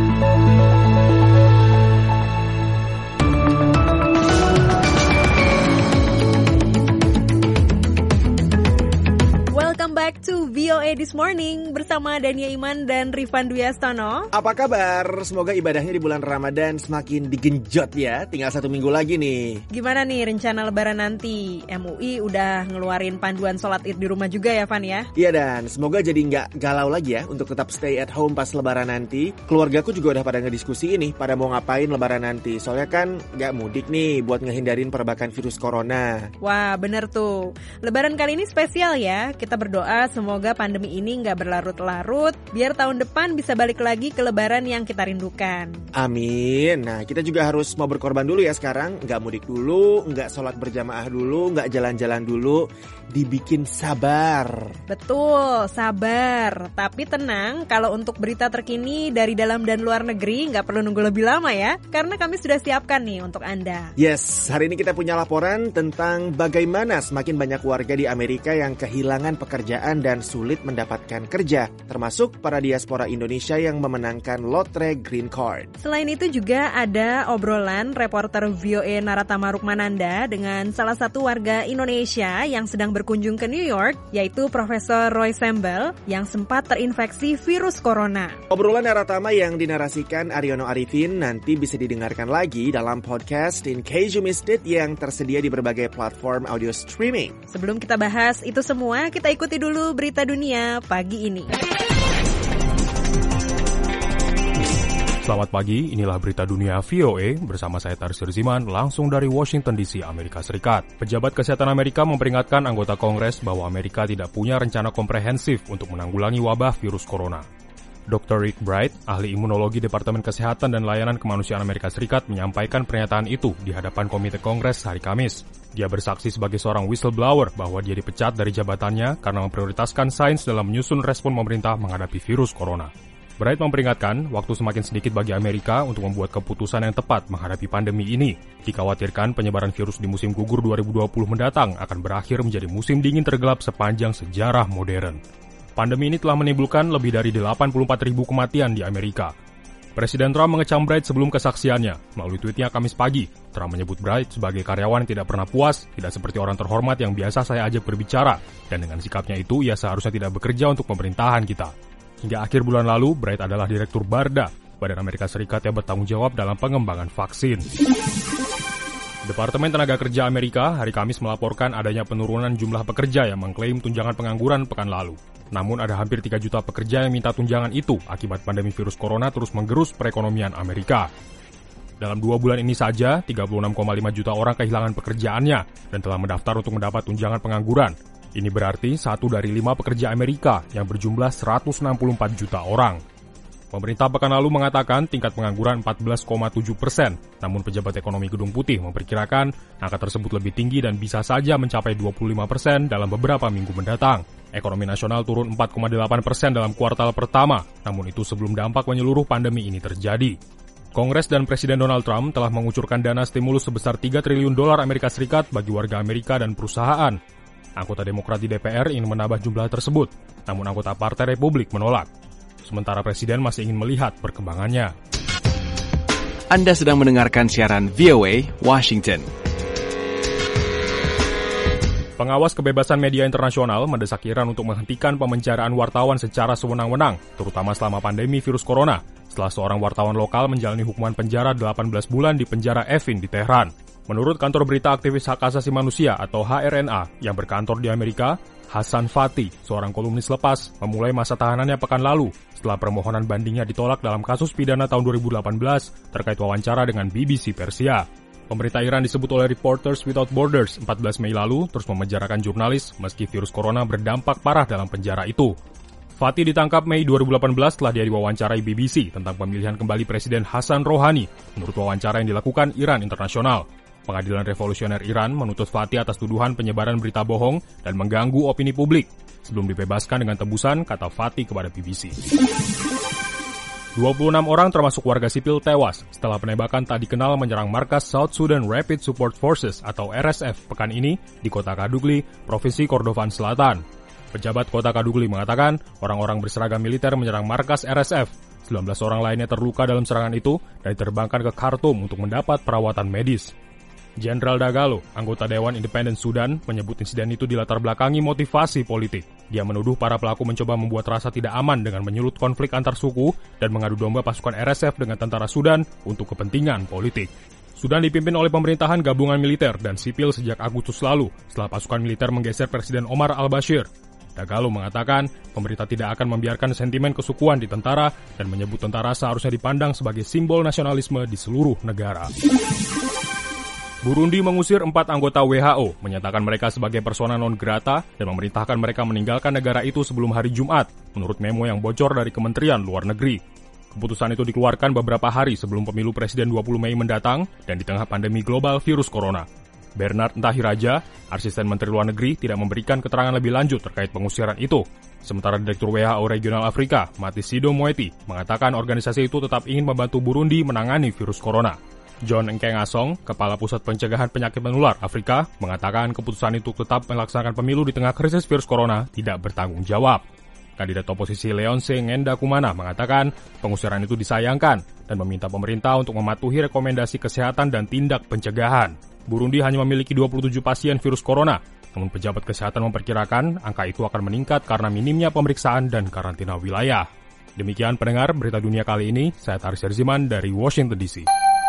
Welcome back to V O A This Morning bersama Dania Iman dan Rifan Dwi Astono. Apa kabar? Semoga ibadahnya di bulan Ramadan semakin digenjot ya. Tinggal satu minggu lagi nih. Gimana nih rencana lebaran nanti? M U I udah ngeluarin panduan sholat id di rumah juga ya, Van ya? Iya, dan semoga jadi nggak galau lagi ya untuk tetap stay at home pas lebaran nanti. Keluargaku juga udah pada ngediskusi ini, pada mau ngapain lebaran nanti. Soalnya kan nggak mudik nih buat ngehindarin perbakan virus corona. Wah, bener tuh. Lebaran kali ini spesial ya. Kita berdoa semoga pandemi ini nggak berlarut-larut, biar tahun depan bisa balik lagi ke lebaran yang kita rindukan. Amin. Nah, kita juga harus mau berkorban dulu ya sekarang. Nggak mudik dulu, nggak sholat berjamaah dulu, nggak jalan-jalan dulu. Dibikin sabar. Betul, sabar. Tapi tenang, kalau untuk berita terkini dari dalam dan luar negeri nggak perlu nunggu lebih lama ya, karena kami sudah siapkan nih untuk Anda. Yes, hari ini kita punya laporan tentang bagaimana semakin banyak warga di Amerika yang kehilangan pekerjaan dan sulit mendapatkan kerja, termasuk para diaspora Indonesia yang memenangkan lotre Green Card. Selain itu juga ada obrolan reporter V O A Naratama Rukmananda dengan salah satu warga Indonesia yang sedang berkunjung ke New York, yaitu Profesor Roy Sembel yang sempat terinfeksi virus corona. Obrolan Naratama yang dinarasikan Aryono Arifin nanti bisa didengarkan lagi dalam podcast In Case You Missed It yang tersedia di berbagai platform audio streaming. Sebelum kita bahas itu semua, kita ikuti dulu berita dunia pagi ini. Selamat pagi, inilah berita dunia V O A bersama saya Tarsir Ziman langsung dari Washington D C, Amerika Serikat. Pejabat Kesehatan Amerika memperingatkan anggota Kongres bahwa Amerika tidak punya rencana komprehensif untuk menanggulangi wabah virus corona. dokter Rick Bright, ahli imunologi Departemen Kesehatan dan Layanan Kemanusiaan Amerika Serikat, menyampaikan pernyataan itu di hadapan Komite Kongres hari Kamis. Dia bersaksi sebagai seorang whistleblower bahwa dia dipecat dari jabatannya karena memprioritaskan sains dalam menyusun respon pemerintah menghadapi virus corona. Bright memperingatkan, waktu semakin sedikit bagi Amerika untuk membuat keputusan yang tepat menghadapi pandemi ini. Dikhawatirkan penyebaran virus di musim gugur dua ribu dua puluh mendatang akan berakhir menjadi musim dingin tergelap sepanjang sejarah modern. Pandemi ini telah menimbulkan lebih dari delapan puluh empat ribu kematian di Amerika. Presiden Trump mengecam Bright sebelum kesaksiannya. Melalui tweetnya Kamis pagi, Trump menyebut Bright sebagai karyawan yang tidak pernah puas, tidak seperti orang terhormat yang biasa saya ajak berbicara, dan dengan sikapnya itu ia seharusnya tidak bekerja untuk pemerintahan kita. Hingga akhir bulan lalu, Bright adalah Direktur BARDA, Badan Amerika Serikat yang bertanggung jawab dalam pengembangan vaksin. Departemen Tenaga Kerja Amerika hari Kamis melaporkan adanya penurunan jumlah pekerja yang mengklaim tunjangan pengangguran pekan lalu. Namun ada hampir tiga juta pekerja yang minta tunjangan itu akibat pandemi virus corona terus menggerus perekonomian Amerika. Dalam dua bulan ini saja, tiga puluh enam koma lima juta orang kehilangan pekerjaannya dan telah mendaftar untuk mendapat tunjangan pengangguran. Ini berarti satu dari lima pekerja Amerika yang berjumlah seratus enam puluh empat juta orang. Pemerintah pekan lalu mengatakan tingkat pengangguran empat belas koma tujuh persen, namun pejabat ekonomi Gedung Putih memperkirakan angka tersebut lebih tinggi dan bisa saja mencapai dua puluh lima persen dalam beberapa minggu mendatang. Ekonomi nasional turun empat koma delapan persen dalam kuartal pertama, namun itu sebelum dampak menyeluruh pandemi ini terjadi. Kongres dan Presiden Donald Trump telah mengucurkan dana stimulus sebesar tiga triliun dolar Amerika Serikat bagi warga Amerika dan perusahaan. Anggota Demokrat di D P R ingin menambah jumlah tersebut, namun anggota Partai Republik menolak. Sementara Presiden masih ingin melihat perkembangannya. Anda sedang mendengarkan siaran V O A Washington. Pengawas kebebasan media internasional mendesak Iran untuk menghentikan pemenjaraan wartawan secara sewenang-wenang, terutama selama pandemi virus corona, setelah seorang wartawan lokal menjalani hukuman penjara delapan belas bulan di penjara Evin di Teheran. Menurut kantor berita aktivis hak asasi manusia atau H R N A yang berkantor di Amerika, Hassan Fatih, seorang kolumnis lepas, memulai masa tahanannya pekan lalu setelah permohonan bandingnya ditolak dalam kasus pidana tahun dua ribu delapan belas terkait wawancara dengan B B C Persia. Pemerintah Iran disebut oleh Reporters Without Borders empat belas Mei lalu terus memenjarakan jurnalis meski virus corona berdampak parah dalam penjara itu. Fatih ditangkap Mei dua ribu delapan belas setelah dia diwawancarai B B C tentang pemilihan kembali Presiden Hassan Rouhani menurut wawancara yang dilakukan Iran Internasional. Pengadilan Revolusioner Iran menuntut Fatih atas tuduhan penyebaran berita bohong dan mengganggu opini publik sebelum dibebaskan dengan tebusan, kata Fatih kepada B B C. dua puluh enam orang termasuk warga sipil tewas setelah penembakan tak dikenal menyerang markas South Sudan Rapid Support Forces atau R S F pekan ini di kota Kadugli, Provinsi Kordofan Selatan. Pejabat kota Kadugli mengatakan orang-orang berseragam militer menyerang markas R S F sembilan belas orang lainnya terluka dalam serangan itu dan diterbangkan ke Khartoum untuk mendapat perawatan medis. Jenderal Dagalo, anggota Dewan Independen Sudan, menyebut insiden itu dilatar belakangi motivasi politik. Dia menuduh para pelaku mencoba membuat rasa tidak aman dengan menyulut konflik antar suku dan mengadu domba pasukan R S F dengan tentara Sudan untuk kepentingan politik. Sudan dipimpin oleh pemerintahan gabungan militer dan sipil sejak Agustus lalu setelah pasukan militer menggeser Presiden Omar al-Bashir. Dagalo mengatakan pemerintah tidak akan membiarkan sentimen kesukuan di tentara dan menyebut tentara seharusnya dipandang sebagai simbol nasionalisme di seluruh negara. Burundi mengusir empat anggota W H O, menyatakan mereka sebagai persona non grata dan memerintahkan mereka meninggalkan negara itu sebelum hari Jumat, menurut memo yang bocor dari Kementerian Luar Negeri. Keputusan itu dikeluarkan beberapa hari sebelum pemilu Presiden dua puluh Mei mendatang dan di tengah pandemi global virus corona. Bernard Ntahiraja, asisten Menteri Luar Negeri, tidak memberikan keterangan lebih lanjut terkait pengusiran itu. Sementara Direktur W H O Regional Afrika, Matshidiso Moeti, mengatakan organisasi itu tetap ingin membantu Burundi menangani virus corona. John Nkengasong, Kepala Pusat Pencegahan Penyakit Menular Afrika, mengatakan keputusan itu tetap melaksanakan pemilu di tengah krisis virus corona tidak bertanggung jawab. Kandidat oposisi Leonce Ngendakumana mengatakan pengusiran itu disayangkan dan meminta pemerintah untuk mematuhi rekomendasi kesehatan dan tindak pencegahan. Burundi hanya memiliki dua puluh tujuh pasien virus corona, namun pejabat kesehatan memperkirakan angka itu akan meningkat karena minimnya pemeriksaan dan karantina wilayah. Demikian pendengar berita dunia kali ini, saya Taris Herziman dari Washington D C.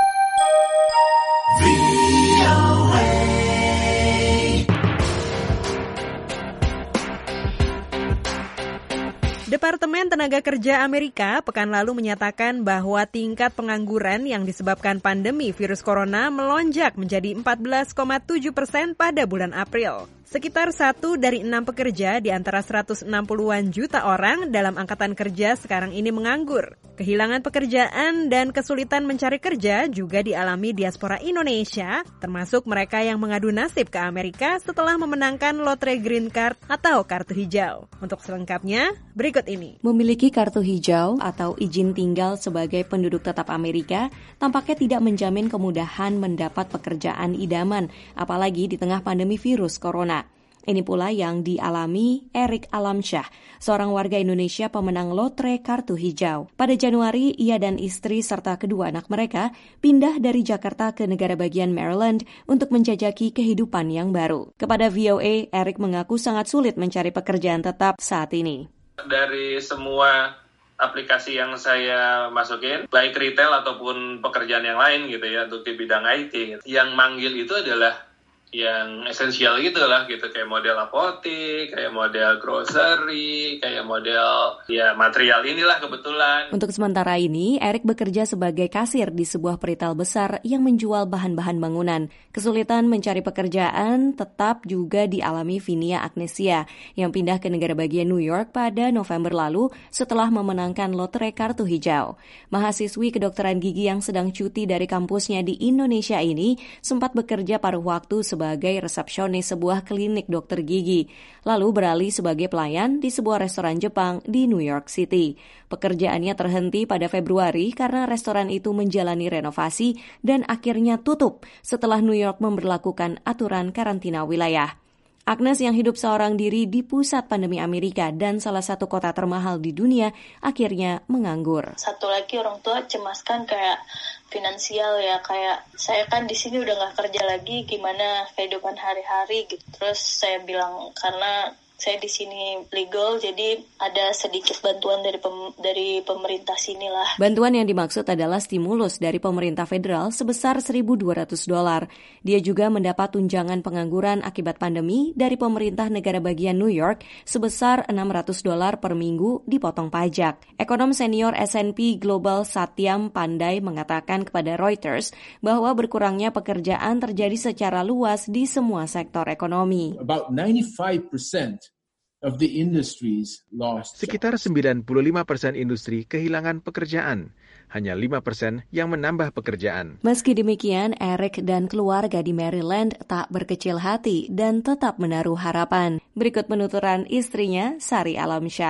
Departemen Tenaga Kerja Amerika pekan lalu menyatakan bahwa tingkat pengangguran yang disebabkan pandemi virus corona melonjak menjadi empat belas koma tujuh persen pada bulan April. Sekitar satu dari enam pekerja di antara seratus enam puluhan juta orang dalam angkatan kerja sekarang ini menganggur. Kehilangan pekerjaan dan kesulitan mencari kerja juga dialami diaspora Indonesia, termasuk mereka yang mengadu nasib ke Amerika setelah memenangkan lotre green card atau kartu hijau. Untuk selengkapnya, berikut ini. Memiliki kartu hijau atau izin tinggal sebagai penduduk tetap Amerika tampaknya tidak menjamin kemudahan mendapat pekerjaan idaman, apalagi di tengah pandemi virus corona. Ini pula yang dialami Erik Alamsyah, seorang warga Indonesia pemenang lotre kartu hijau. Pada Januari, ia dan istri serta kedua anak mereka pindah dari Jakarta ke negara bagian Maryland untuk menjajaki kehidupan yang baru. Kepada V O A, Erik mengaku sangat sulit mencari pekerjaan tetap saat ini. Dari semua aplikasi yang saya masukin, baik retail ataupun pekerjaan yang lain gitu ya, untuk di bidang I T, gitu. Yang manggil itu adalah yang esensial gitu lah, gitu, kayak model apotik, kayak model grocery, kayak model ya material inilah kebetulan. Untuk sementara ini, Erik bekerja sebagai kasir di sebuah peritel besar yang menjual bahan-bahan bangunan. Kesulitan mencari pekerjaan tetap juga dialami Vinia Agnesia yang pindah ke negara bagian New York pada November lalu setelah memenangkan lotre kartu hijau. Mahasiswi kedokteran gigi yang sedang cuti dari kampusnya di Indonesia ini sempat bekerja paruh waktu sebagai sebagai resepsionis sebuah klinik dokter gigi, lalu beralih sebagai pelayan di sebuah restoran Jepang di New York City. Pekerjaannya terhenti pada Februari karena restoran itu menjalani renovasi dan akhirnya tutup setelah New York memberlakukan aturan karantina wilayah. Agnes yang hidup seorang diri di pusat pandemi Amerika dan salah satu kota termahal di dunia akhirnya menganggur. Satu lagi orang tua cemaskan kayak finansial ya, kayak saya kan di sini udah nggak kerja lagi, gimana kehidupan hari-hari gitu. Terus saya bilang karena saya di sini legal, jadi ada sedikit bantuan dari pem, dari pemerintah sinilah. Bantuan yang dimaksud adalah stimulus dari pemerintah federal sebesar seribu dua ratus dolar. Dia juga mendapat tunjangan pengangguran akibat pandemi dari pemerintah negara bagian New York sebesar enam ratus dolar per minggu dipotong pajak. Ekonom senior S and P Global Satyam Pandai mengatakan kepada Reuters bahwa berkurangnya pekerjaan terjadi secara luas di semua sektor ekonomi. About ninety-five percent of the industries lost. Sekitar sembilan puluh lima persen industri kehilangan pekerjaan. Hanya lima persen yang menambah pekerjaan. Meski demikian, Erik dan keluarga di Maryland tak berkecil hati dan tetap menaruh harapan. Berikut penuturan istrinya, Sari Alamsyah.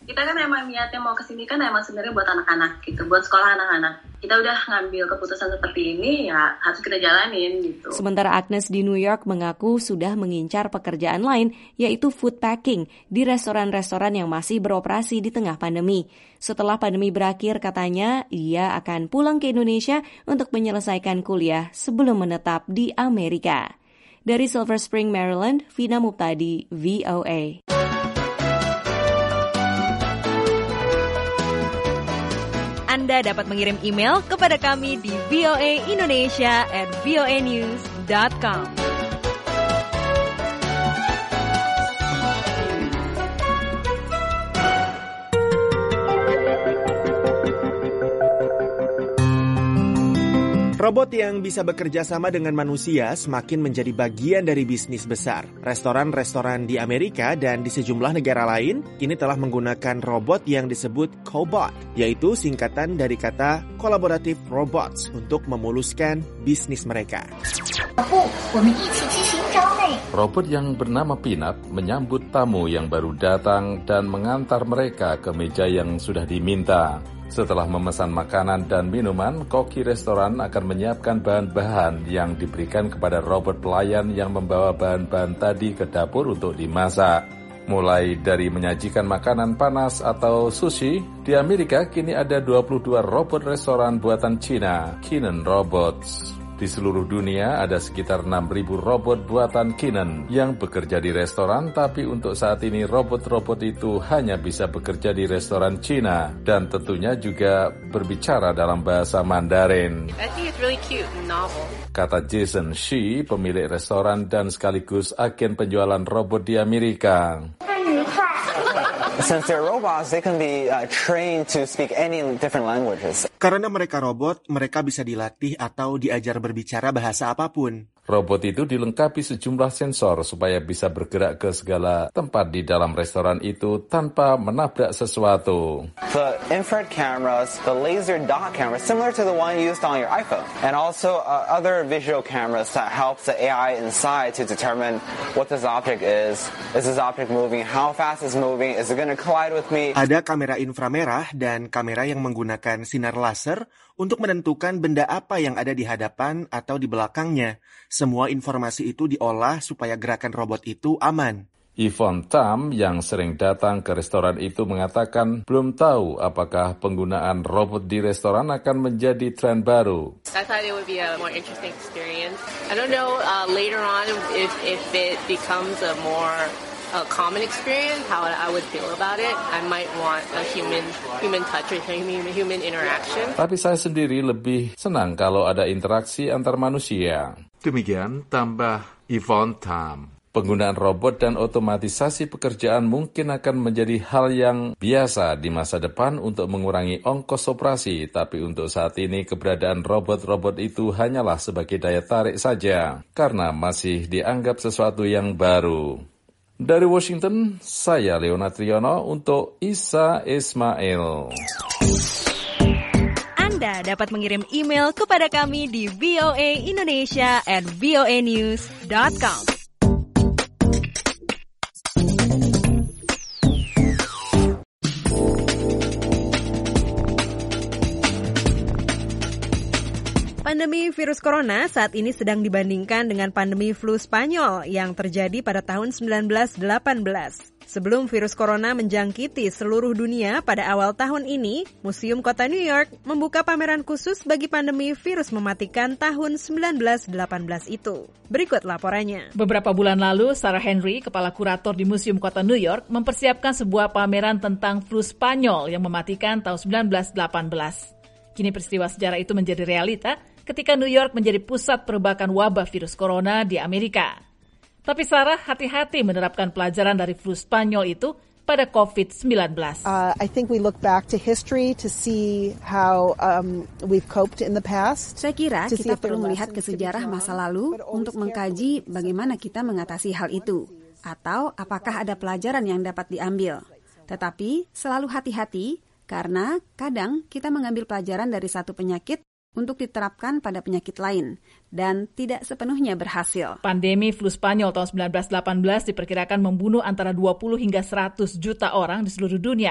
kita kan emang niatnya mau kesini kan emang sebenarnya buat anak-anak gitu, buat sekolah anak-anak. Kita udah ngambil keputusan seperti ini, ya harus kita jalanin gitu. Sementara Agnes di New York mengaku sudah mengincar pekerjaan lain, yaitu food packing di restoran-restoran yang masih beroperasi di tengah pandemi. Setelah pandemi berakhir, katanya ia akan pulang ke Indonesia untuk menyelesaikan kuliah sebelum menetap di Amerika. Dari Silver Spring, Maryland, Vina Muptadi, V O A. Anda dapat mengirim email kepada kami di v o a indonesia at v o a news dot com. Robot yang bisa bekerja sama dengan manusia semakin menjadi bagian dari bisnis besar. Restoran-restoran di Amerika dan di sejumlah negara lain kini telah menggunakan robot yang disebut cobot, yaitu singkatan dari kata collaborative robots untuk memuluskan bisnis mereka. Robot yang bernama Peanut menyambut tamu yang baru datang dan mengantar mereka ke meja yang sudah diminta. Setelah memesan makanan dan minuman, koki restoran akan menyiapkan bahan-bahan yang diberikan kepada robot pelayan yang membawa bahan-bahan tadi ke dapur untuk dimasak. Mulai dari menyajikan makanan panas atau sushi, di Amerika kini ada dua puluh dua robot restoran buatan Cina, Kinen Robots. Di seluruh dunia ada sekitar enam ribu robot buatan Kinen yang bekerja di restoran, tapi untuk saat ini robot-robot itu hanya bisa bekerja di restoran Cina dan tentunya juga berbicara dalam bahasa Mandarin. I think it's really cute and novel. Kata Jason Shi, pemilik restoran dan sekaligus agen penjualan robot di Amerika. Since they're robots, they can be uh, trained to speak any different languages. Karena mereka robot, mereka bisa dilatih atau diajar berbicara bahasa apapun. Robot itu dilengkapi sejumlah sensor supaya bisa bergerak ke segala tempat di dalam restoran itu tanpa menabrak sesuatu. The infrared cameras, the laser dot cameras, similar to the one used on your iPhone. And also uh, other visual cameras that helps the A I inside to determine what this object is. Is this object moving? How fast is moving? Is it going to collide with me? Ada kamera inframerah dan kamera yang menggunakan sinar laser untuk menentukan benda apa yang ada di hadapan atau di belakangnya. Semua informasi itu diolah supaya gerakan robot itu aman. Yvonne Tam yang sering datang ke restoran itu mengatakan belum tahu apakah penggunaan robot di restoran akan menjadi tren baru. I thought it would be a more interesting experience. I don't know uh, later on if, if it becomes a more a common experience, how I would feel about it. I might want a human human touch or human, human interaction. Tapi saya sendiri lebih senang kalau ada interaksi antar manusia. Demikian tambah Yvonne Tam. Penggunaan robot dan otomatisasi pekerjaan mungkin akan menjadi hal yang biasa di masa depan untuk mengurangi ongkos operasi, tapi untuk saat ini keberadaan robot-robot itu hanyalah sebagai daya tarik saja, karena masih dianggap sesuatu yang baru. Dari Washington, saya Leonard Triono untuk Isa Ismail. Anda dapat mengirim email kepada kami di v o a indonesia at v o a news dot com. Pandemi virus corona saat ini sedang dibandingkan dengan pandemi flu Spanyol yang terjadi pada tahun sembilan belas delapan belas. Sebelum virus corona menjangkiti seluruh dunia pada awal tahun ini, Museum Kota New York membuka pameran khusus bagi pandemi virus mematikan tahun sembilan belas delapan belas itu. Berikut laporannya. Beberapa bulan lalu, Sarah Henry, kepala kurator di Museum Kota New York, mempersiapkan sebuah pameran tentang flu Spanyol yang mematikan tahun sembilan belas delapan belas. Kini peristiwa sejarah itu menjadi realita ketika New York menjadi pusat perbakan wabah virus corona di Amerika. Tapi Sarah hati-hati menerapkan pelajaran dari flu Spanyol itu pada covid sembilan belas. Uh, I think we look back to history to see how um, we've coped in the past. Saya kira kita perlu melihat ke sejarah masa lalu untuk mengkaji bagaimana kita mengatasi hal itu, atau apakah ada pelajaran yang dapat diambil. Tetapi selalu hati-hati karena kadang kita mengambil pelajaran dari satu penyakit untuk diterapkan pada penyakit lain, dan tidak sepenuhnya berhasil. Pandemi flu Spanyol tahun sembilan belas delapan belas diperkirakan membunuh antara dua puluh hingga seratus juta orang di seluruh dunia.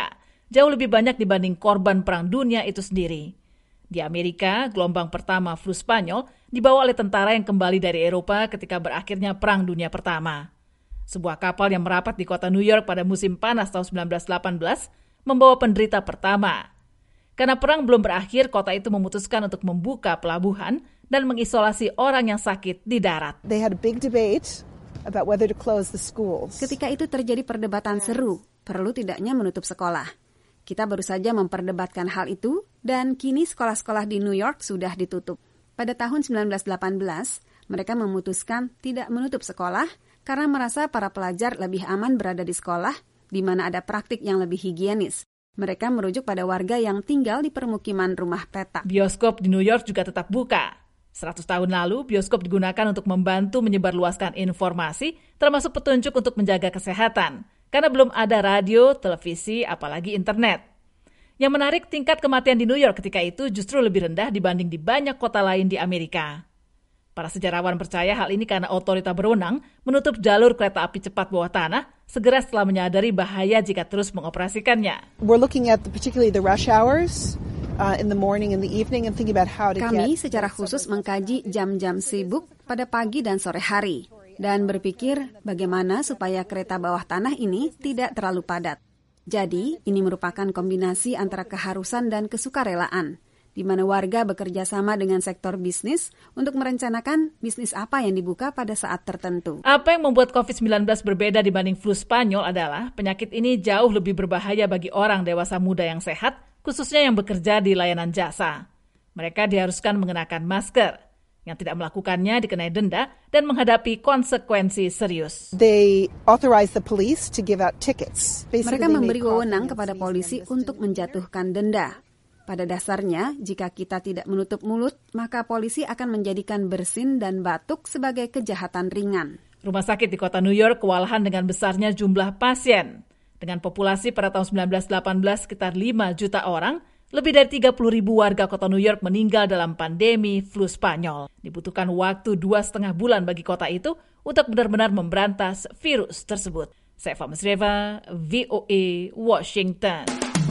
jauh lebih banyak dibanding korban Perang Dunia itu sendiri. Di Amerika, gelombang pertama flu Spanyol dibawa oleh tentara yang kembali dari Eropa ketika berakhirnya Perang Dunia Pertama. Sebuah kapal yang merapat di kota New York pada musim panas tahun sembilan belas delapan belas membawa penderita pertama. Karena perang belum berakhir, kota itu memutuskan untuk membuka pelabuhan dan mengisolasi orang yang sakit di darat. They had a big debate about whether to close the schools. Ketika itu terjadi perdebatan seru, perlu tidaknya menutup sekolah. Kita baru saja memperdebatkan hal itu, dan kini sekolah-sekolah di New York sudah ditutup. Pada tahun sembilan belas delapan belas, mereka memutuskan tidak menutup sekolah karena merasa para pelajar lebih aman berada di sekolah, di mana ada praktik yang lebih higienis. Mereka merujuk pada warga yang tinggal di permukiman rumah petak. Bioskop di New York juga tetap buka. seratus tahun lalu, bioskop digunakan untuk membantu menyebarluaskan informasi, termasuk petunjuk untuk menjaga kesehatan. Karena belum ada radio, televisi, apalagi internet. Yang menarik, tingkat kematian di New York ketika itu justru lebih rendah dibanding di banyak kota lain di Amerika. Para sejarawan percaya hal ini karena otorita berwenang menutup jalur kereta api cepat bawah tanah segera setelah menyadari bahaya jika terus mengoperasikannya. We're looking at the, particularly the rush hours uh, in the morning and the evening and thinking about how to Kami get... secara khusus mengkaji jam-jam sibuk pada pagi dan sore hari. Dan berpikir bagaimana supaya kereta bawah tanah ini tidak terlalu padat. Jadi, ini merupakan kombinasi antara keharusan dan kesukarelaan, di mana warga bekerja sama dengan sektor bisnis untuk merencanakan bisnis apa yang dibuka pada saat tertentu. Apa yang membuat covid sembilan belas berbeda dibanding flu Spanyol adalah penyakit ini jauh lebih berbahaya bagi orang dewasa muda yang sehat, khususnya yang bekerja di layanan jasa. Mereka diharuskan mengenakan masker. Yang tidak melakukannya dikenai denda dan menghadapi konsekuensi serius. They authorize the police to give out tickets. Basically, Mereka memberi wewenang kepada polisi untuk menjatuhkan denda. Pada dasarnya, jika kita tidak menutup mulut, maka polisi akan menjadikan bersin dan batuk sebagai kejahatan ringan. Rumah sakit di kota New York kewalahan dengan besarnya jumlah pasien. Dengan populasi pada tahun sembilan belas delapan belas sekitar lima juta orang, lebih dari tiga puluh ribu warga kota New York meninggal dalam pandemi flu Spanyol. Dibutuhkan waktu dua setengah bulan bagi kota itu untuk benar-benar memberantas virus tersebut. Saya Eva Mesreva, V O A, Washington.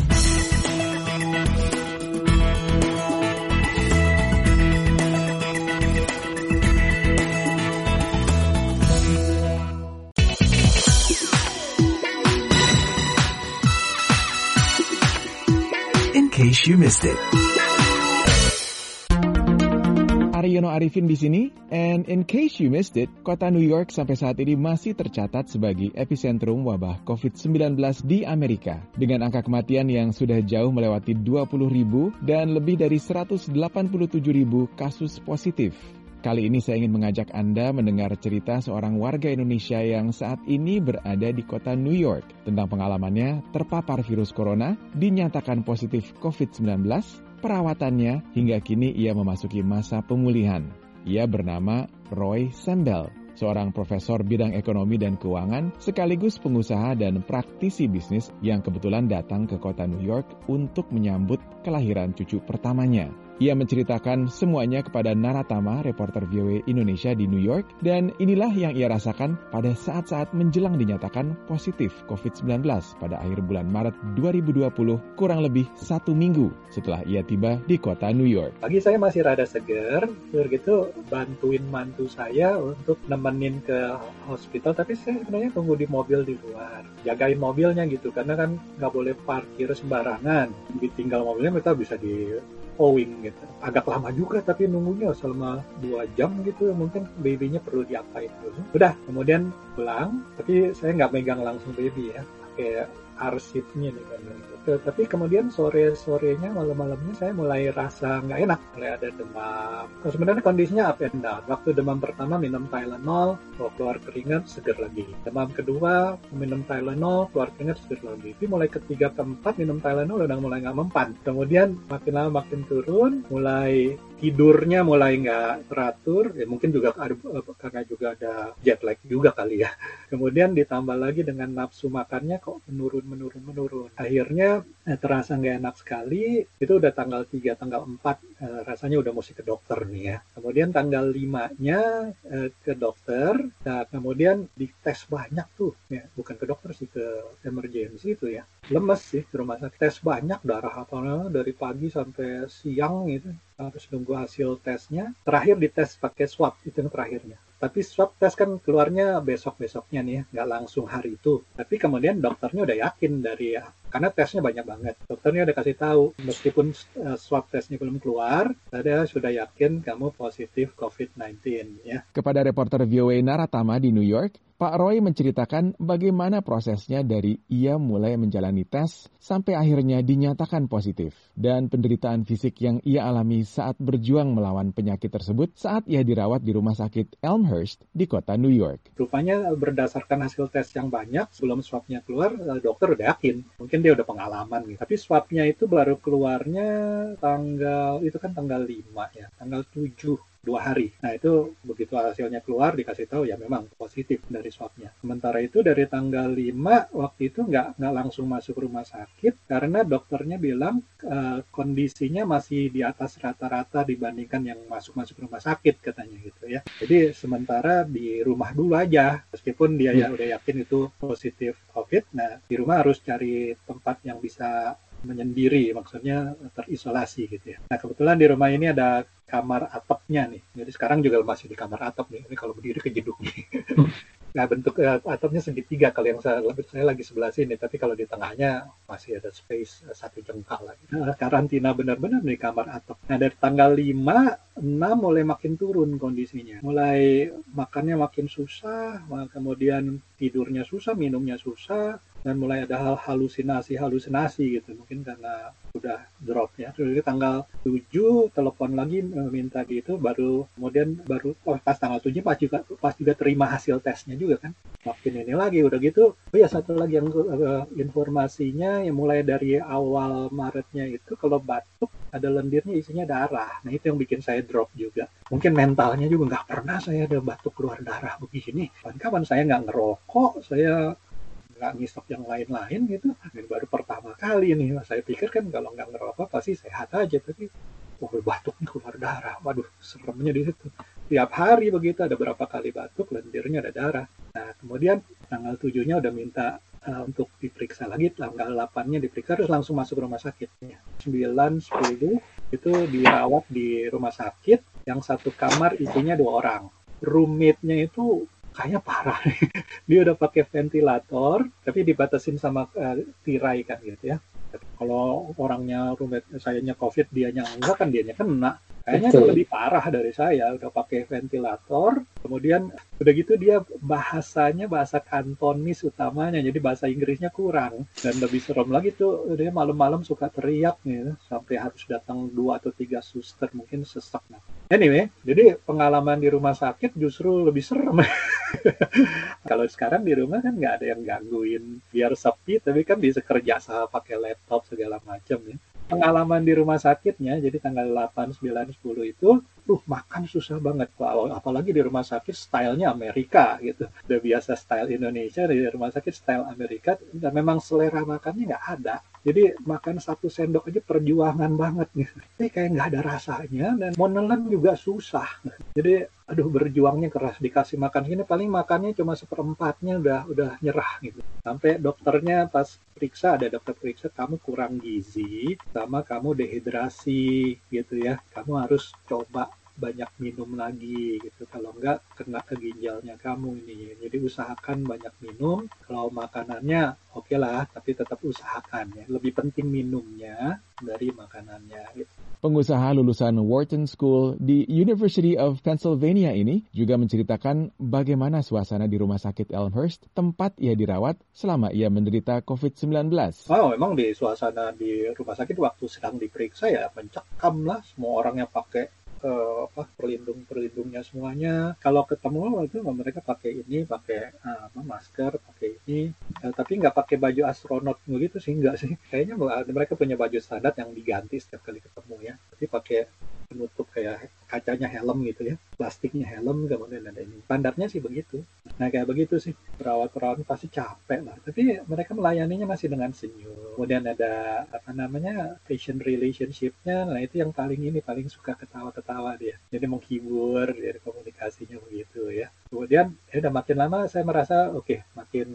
In case you missed it. Aryono Arifin di sini, and in case you missed it, kota New York sampai saat ini masih tercatat sebagai epicentrum wabah covid sembilan belas di Amerika, dengan angka kematian yang sudah jauh melewati dua puluh ribu dan lebih dari seratus delapan puluh tujuh ribu kasus positif. Kali ini saya ingin mengajak Anda mendengar cerita seorang warga Indonesia yang saat ini berada di kota New York tentang pengalamannya terpapar virus corona, dinyatakan positif covid sembilan belas, perawatannya hingga kini ia memasuki masa pemulihan. Ia bernama Roy Sembel, seorang profesor bidang ekonomi dan keuangan sekaligus pengusaha dan praktisi bisnis yang kebetulan datang ke kota New York untuk menyambut kelahiran cucu pertamanya. Ia menceritakan semuanya kepada Naratama, reporter V O A Indonesia di New York, dan inilah yang ia rasakan pada saat-saat menjelang dinyatakan positif covid sembilan belas pada akhir bulan Maret dua ribu dua puluh, kurang lebih satu minggu setelah ia tiba di kota New York. Pagi saya masih rada seger, begitu bantuin mantu saya untuk nemenin ke hospital, tapi saya sebenarnya tunggu di mobil di luar, jagain mobilnya gitu, karena kan nggak boleh parkir sembarangan, ditinggal mobilnya mereka bisa di owing gitu. Agak lama juga tapi nunggunya selama dua jam gitu, mungkin babynya perlu diapain dulu. Udah, kemudian pulang, tapi saya nggak megang langsung baby ya, pakai arsipnya nih kan. Tapi kemudian sore-sorenya, malam-malamnya saya mulai rasa nggak enak, mulai ada demam. Nah, sebenarnya kondisinya up and down. Waktu demam pertama minum Tylenol, keluar keringat, seger lagi. Demam kedua minum Tylenol, keluar keringat, seger lagi. Tapi mulai ketiga keempat minum Tylenol udah mulai nggak mempan. Kemudian makin lama makin turun, mulai tidurnya mulai nggak teratur, ya mungkin juga ada, karena juga ada jet lag juga kali ya. Kemudian ditambah lagi dengan nafsu makannya kok menurun, menurun, menurun. Akhirnya eh, terasa nggak enak sekali, itu udah tanggal tiga, tanggal empat, eh, rasanya udah mesti ke dokter nih ya. Kemudian tanggal lima-nya eh, ke dokter, nah kemudian dites banyak tuh, ya bukan ke dokter sih ke emergency itu ya. Lemes sih ke rumah sakit. Tes banyak, darah apa dari pagi sampai siang gitu. Harus nunggu hasil tesnya. Terakhir dites pakai swab, itu yang terakhirnya. Tapi swab tes kan keluarnya besok-besoknya nih ya, nggak langsung hari itu. Tapi kemudian dokternya udah yakin dari, karena tesnya banyak banget. Dokternya udah kasih tahu, meskipun uh, swab tesnya belum keluar, saya sudah yakin kamu positif covid sembilan belas ya. Kepada reporter V O A Naratama di New York, Pak Roy menceritakan bagaimana prosesnya dari ia mulai menjalani tes sampai akhirnya dinyatakan positif dan penderitaan fisik yang ia alami saat berjuang melawan penyakit tersebut saat ia dirawat di rumah sakit Elmhurst di kota New York. Rupanya berdasarkan hasil tes yang banyak sebelum swabnya keluar, dokter udah yakin, mungkin dia udah pengalaman gitu. Tapi swabnya itu baru keluarnya tanggal, itu kan tanggal lima ya, tanggal tujuh. Dua hari. Nah itu begitu hasilnya keluar dikasih tahu ya memang positif dari swabnya. Sementara itu dari tanggal lima waktu itu nggak nggak langsung masuk rumah sakit karena dokternya bilang uh, kondisinya masih di atas rata-rata dibandingkan yang masuk-masuk rumah sakit katanya gitu ya. Jadi sementara di rumah dulu aja meskipun dia ya udah yakin itu positif COVID. Nah di rumah harus cari tempat yang bisa menyendiri, maksudnya terisolasi gitu ya. Nah kebetulan di rumah ini ada kamar atapnya nih. Jadi sekarang juga masih di kamar atap nih. Ini kalau berdiri kejeduk nih. Nah bentuk uh, atapnya segitiga kalau yang saya, saya lagi sebelah sini. Tapi kalau di tengahnya masih ada space uh, satu jengkal lagi. Nah, karantina benar-benar di kamar atap. Nah dari tanggal lima, enam mulai makin turun kondisinya. Mulai makannya makin susah, kemudian tidurnya susah, minumnya susah. Dan mulai ada hal halusinasi-halusinasi gitu, mungkin karena udah drop ya. Jadi tanggal tujuh telepon lagi minta gitu, baru kemudian baru oh, pas tanggal tujuh pas juga pas juga terima hasil tesnya juga kan. Makin ini lagi udah gitu. Oh ya satu lagi yang uh, informasinya yang mulai dari awal Maretnya itu kalau batuk ada lendirnya isinya darah. Nah itu yang bikin saya drop juga. Mungkin mentalnya juga nggak pernah saya ada batuk keluar darah begini. Kapan-kapan saya nggak ngerokok, saya nggak ngisap yang lain-lain gitu. Ini baru pertama kali nih. Saya pikir kan kalau nggak ngerokok pasti sehat aja, tapi oh batuknya keluar darah. Waduh, seremnya di situ. Tiap hari begitu ada berapa kali batuk, lendirnya ada darah. Nah kemudian tanggal tujuhnya udah minta uh, untuk diperiksa lagi, tanggal delapannya diperiksa terus langsung masuk rumah sakit. sembilan, sepuluh itu dirawat di rumah sakit, yang satu kamar isinya dua orang. Roommate-nya itu kayaknya parah nih. Dia udah pakai ventilator, tapi dibatasin sama uh, tirai kan gitu ya. Kalau orangnya roommate sayanya COVID, dianya enggak kan dianya kena. Kayaknya dia lebih parah dari saya, udah pakai ventilator. Kemudian udah gitu dia bahasanya bahasa Kantonis utamanya, jadi bahasa Inggrisnya kurang. Dan lebih serem lagi tuh, dia malam-malam suka teriak nih, sampai harus datang dua atau tiga suster, mungkin sesak. Nah. Anyway, jadi pengalaman di rumah sakit justru lebih serem. Kalau sekarang di rumah kan nggak ada yang gangguin, biar sepi, tapi kan bisa kerja sama pakai laptop segala macam ya. Pengalaman di rumah sakitnya, jadi tanggal delapan, sembilan, sepuluh itu, uh makan susah banget. Apalagi di rumah sakit stylenya Amerika gitu. Udah biasa style Indonesia, di rumah sakit style Amerika, dan memang selera makannya nggak ada. Jadi makan satu sendok aja perjuangan banget nih. Tapi kayak nggak ada rasanya, dan mau nelen juga susah. Jadi aduh berjuangnya keras, dikasih makan gini paling makannya cuma seperempatnya udah udah nyerah gitu. Sampai dokternya pas periksa, ada dokter periksa kamu kurang gizi sama kamu dehidrasi gitu ya. Kamu harus coba banyak minum lagi gitu, kalau enggak kena ke ginjalnya kamu ini. Jadi usahakan banyak minum. Kalau makanannya oke okay lah, tapi tetap usahakan ya. Lebih penting minumnya dari makanannya gitu. Pengusaha lulusan Wharton School di University of Pennsylvania ini juga menceritakan bagaimana suasana di rumah sakit Elmhurst, tempat ia dirawat selama ia menderita covid sembilan belas. Oh, memang di suasana di rumah sakit waktu sedang diperiksa ya mencekam lah, semua orangnya pakai Uh, apa perlindung-perlindungnya semuanya. Kalau ketemu itu mereka pakai ini, pakai uh, masker, pakai ini, uh, tapi nggak pakai baju astronot begitu sih, nggak sih. Kayaknya mereka punya baju standar yang diganti setiap kali ketemu ya. Tapi pakai penutup kayak kacanya helm gitu ya, plastiknya helm, kemudian ada ini. Standarnya sih begitu. Nah kayak begitu sih, perawat-perawat pasti capek lah. Tapi mereka melayaninya masih dengan senyum. Kemudian ada apa namanya patient relationship-nya. Nah itu yang paling ini paling suka ketawa-ketawa dia. Jadi menghibur, jadi komunikasinya begitu ya. Kemudian ya udah makin lama saya merasa oke, okay, makin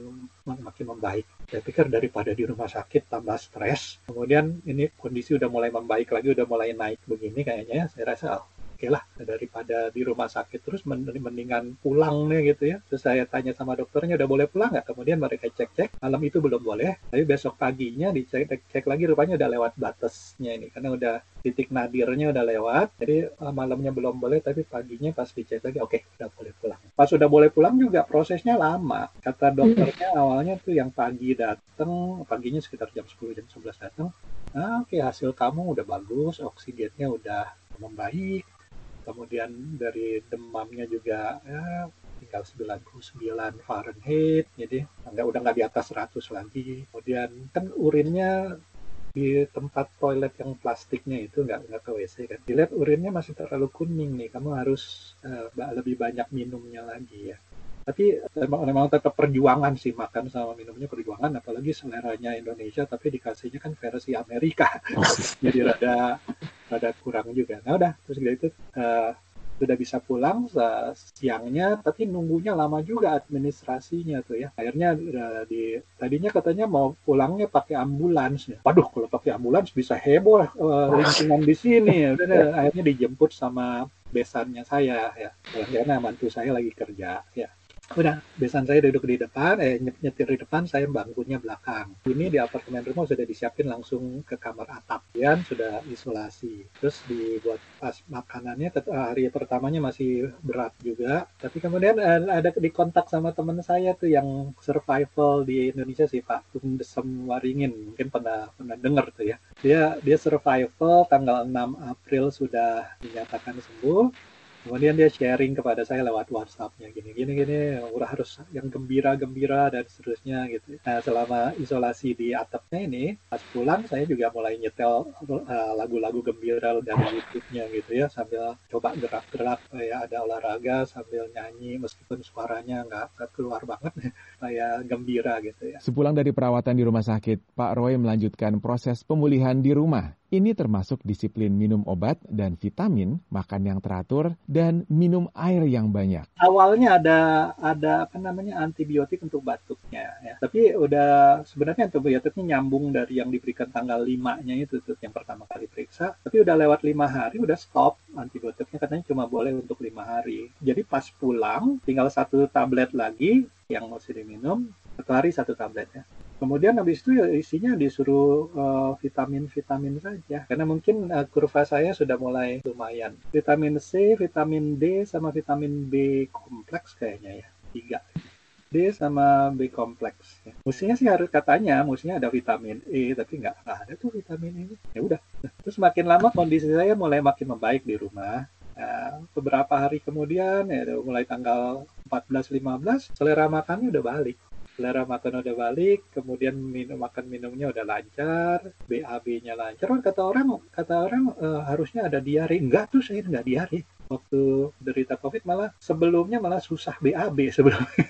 makin membaik. Saya pikir daripada di rumah sakit tambah stres, kemudian ini kondisi udah mulai membaik lagi, udah mulai naik begini kayaknya, saya rasa oh, oke lah, daripada di rumah sakit terus mendingan pulang nih gitu ya. Terus saya tanya sama dokternya, udah boleh pulang nggak? Kemudian mereka cek-cek, malam itu belum boleh, tapi besok paginya dicek cek lagi, rupanya udah lewat batasnya ini, karena udah titik nadirnya udah lewat, jadi malamnya belum boleh, tapi paginya pas dicek lagi, oke, udah boleh pulang. Pas udah boleh pulang juga prosesnya lama. Kata dokternya awalnya tuh yang pagi datang, paginya sekitar jam sepuluh, jam sebelas datang, nah oke, hasil kamu udah bagus, oksigennya udah membaik, kemudian dari demamnya juga ya, tinggal sembilan puluh sembilan Fahrenheit, jadi nggak, udah nggak di atas seratus lagi. Kemudian kan urinnya di tempat toilet yang plastiknya itu nggak nggak ke W C kan, dilihat urinnya masih terlalu kuning nih, kamu harus uh, lebih banyak minumnya lagi ya. Tapi memang, memang tetap perjuangan sih, makan sama minumnya perjuangan, apalagi seleranya Indonesia tapi dikasihnya kan versi Amerika, jadi rada rada kurang juga. Nah udah, terus gitu uh, sudah bisa pulang siangnya, tapi nunggunya lama juga administrasinya tuh ya. Akhirnya uh, di tadinya katanya mau pulangnya pakai ambulans. Waduh, kalau pakai ambulans bisa heboh uh, lingkungan di sini. Udah, akhirnya dijemput sama besannya saya ya, karena mantu saya lagi kerja ya. Udah, besan saya duduk di depan, eh nyetir di depan, saya bangkunya belakang. Ini di apartemen rumah sudah disiapin langsung ke kamar atap, dan sudah isolasi. Terus dibuat pas makanannya, hari pertamanya masih berat juga. Tapi kemudian ada di kontak sama teman saya tuh yang survival di Indonesia sih, Pak Tung Desem Waringin, mungkin pernah pernah dengar tuh ya. Dia dia survival tanggal enam April sudah dinyatakan sembuh. Kemudian dia sharing kepada saya lewat WhatsApp-nya gini, gini, gini, udah harus yang gembira-gembira dan seterusnya gitu. Nah, selama isolasi di atapnya ini, pas pulang saya juga mulai nyetel uh, lagu-lagu gembira dari YouTube-nya gitu ya, sambil coba gerak-gerak, ya ada olahraga sambil nyanyi, meskipun suaranya nggak keluar banget, kayak gembira gitu ya. Sepulang dari perawatan di rumah sakit, Pak Roy melanjutkan proses pemulihan di rumah. Ini termasuk disiplin minum obat dan vitamin, makan yang teratur, dan minum air yang banyak. Awalnya ada ada apa namanya antibiotik untuk batuknya, ya. Tapi udah sebenarnya antibiotiknya nyambung dari yang diberikan tanggal lima-nya itu tuh, yang pertama kali periksa. Tapi udah lewat lima hari udah stop antibiotiknya, katanya cuma boleh untuk lima hari. Jadi pas pulang tinggal satu tablet lagi yang mesti diminum, satu hari satu tablet ya. Kemudian habis itu ya isinya disuruh uh, vitamin-vitamin saja. Karena mungkin uh, kurva saya sudah mulai lumayan. Vitamin C, vitamin D, sama vitamin B kompleks kayaknya ya. Tiga. D sama B kompleks. Ya. Mestinya sih harus katanya, mestinya ada vitamin E, tapi nggak ada tuh vitamin ini. Ya udah. Terus makin lama kondisi saya mulai makin membaik di rumah. Nah, beberapa hari kemudian, ya mulai tanggal empat belas lima belas, selera makannya udah balik. Selera makan udah balik, kemudian minum makan minumnya udah lancar, B A B-nya lancar. Kata orang, kata orang uh, harusnya ada diare. Enggak tuh, saya enggak diare. Waktu derita COVID malah sebelumnya malah susah B A B sebelumnya.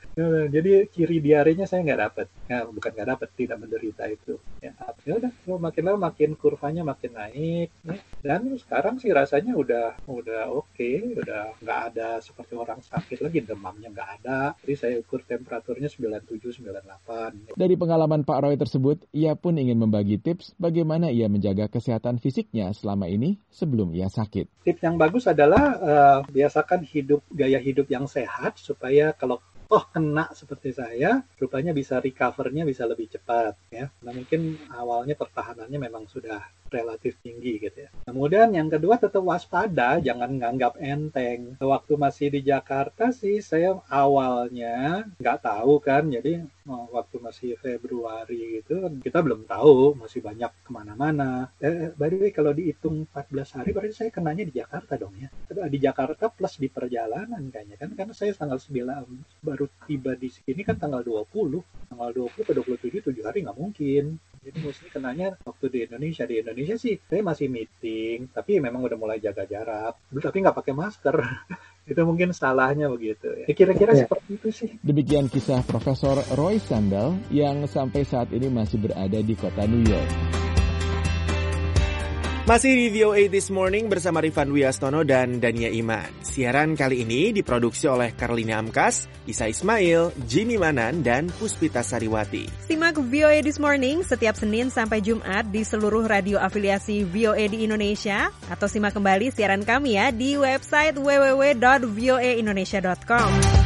Jadi ciri diarenya saya nggak dapat. Ya, bukan nggak dapat, tidak menderita itu. Ya, ya udah, makin lama makin kurvanya makin naik. Ya. Dan sekarang sih rasanya udah udah oke, okay, udah nggak ada seperti orang sakit lagi, demamnya nggak ada. Jadi saya ukur temperaturnya sembilan puluh tujuh sembilan puluh delapan. Dari pengalaman Pak Roy tersebut, ia pun ingin membagi tips bagaimana ia menjaga kesehatan fisiknya selama ini sebelum ia sakit. Tips yang bagus adalah uh, biasakan hidup gaya hidup yang sehat supaya kalau oh kena seperti saya, rupanya bisa recover-nya bisa lebih cepat ya. Nah mungkin awalnya pertahanannya memang sudah relatif tinggi gitu ya. Kemudian yang kedua tetap waspada, jangan nganggap enteng. Waktu masih di Jakarta sih saya awalnya nggak tahu kan, jadi waktu masih Februari gitu kita belum tahu, masih banyak kemana-mana. Eh, by the way kalau dihitung empat belas hari berarti saya kenanya di Jakarta dong ya. Di Jakarta plus di perjalanan kayaknya kan, karena saya tanggal sembilan baru tiba di sini kan tanggal dua puluh. Tanggal dua puluh ke dua puluh tujuh, tujuh hari nggak mungkin. Jadi mesti kenanya waktu di Indonesia. Di Indonesia sih saya masih meeting, tapi memang udah mulai jaga jarak. Tapi nggak pakai masker. Itu mungkin salahnya begitu ya. Kira-kira ya. Seperti itu sih. Demikian kisah Profesor Roy Sandal yang sampai saat ini masih berada di kota New York. Masih di V O A This Morning bersama Rifan Wiastono dan Dania Iman. Siaran kali ini diproduksi oleh Karlina Amkas, Isa Ismail, Jimmy Manan, dan Puspita Sariwati. Simak V O A This Morning setiap Senin sampai Jumat di seluruh radio afiliasi V O A di Indonesia. Atau simak kembali siaran kami ya di website w w w dot v o a indonesia dot com.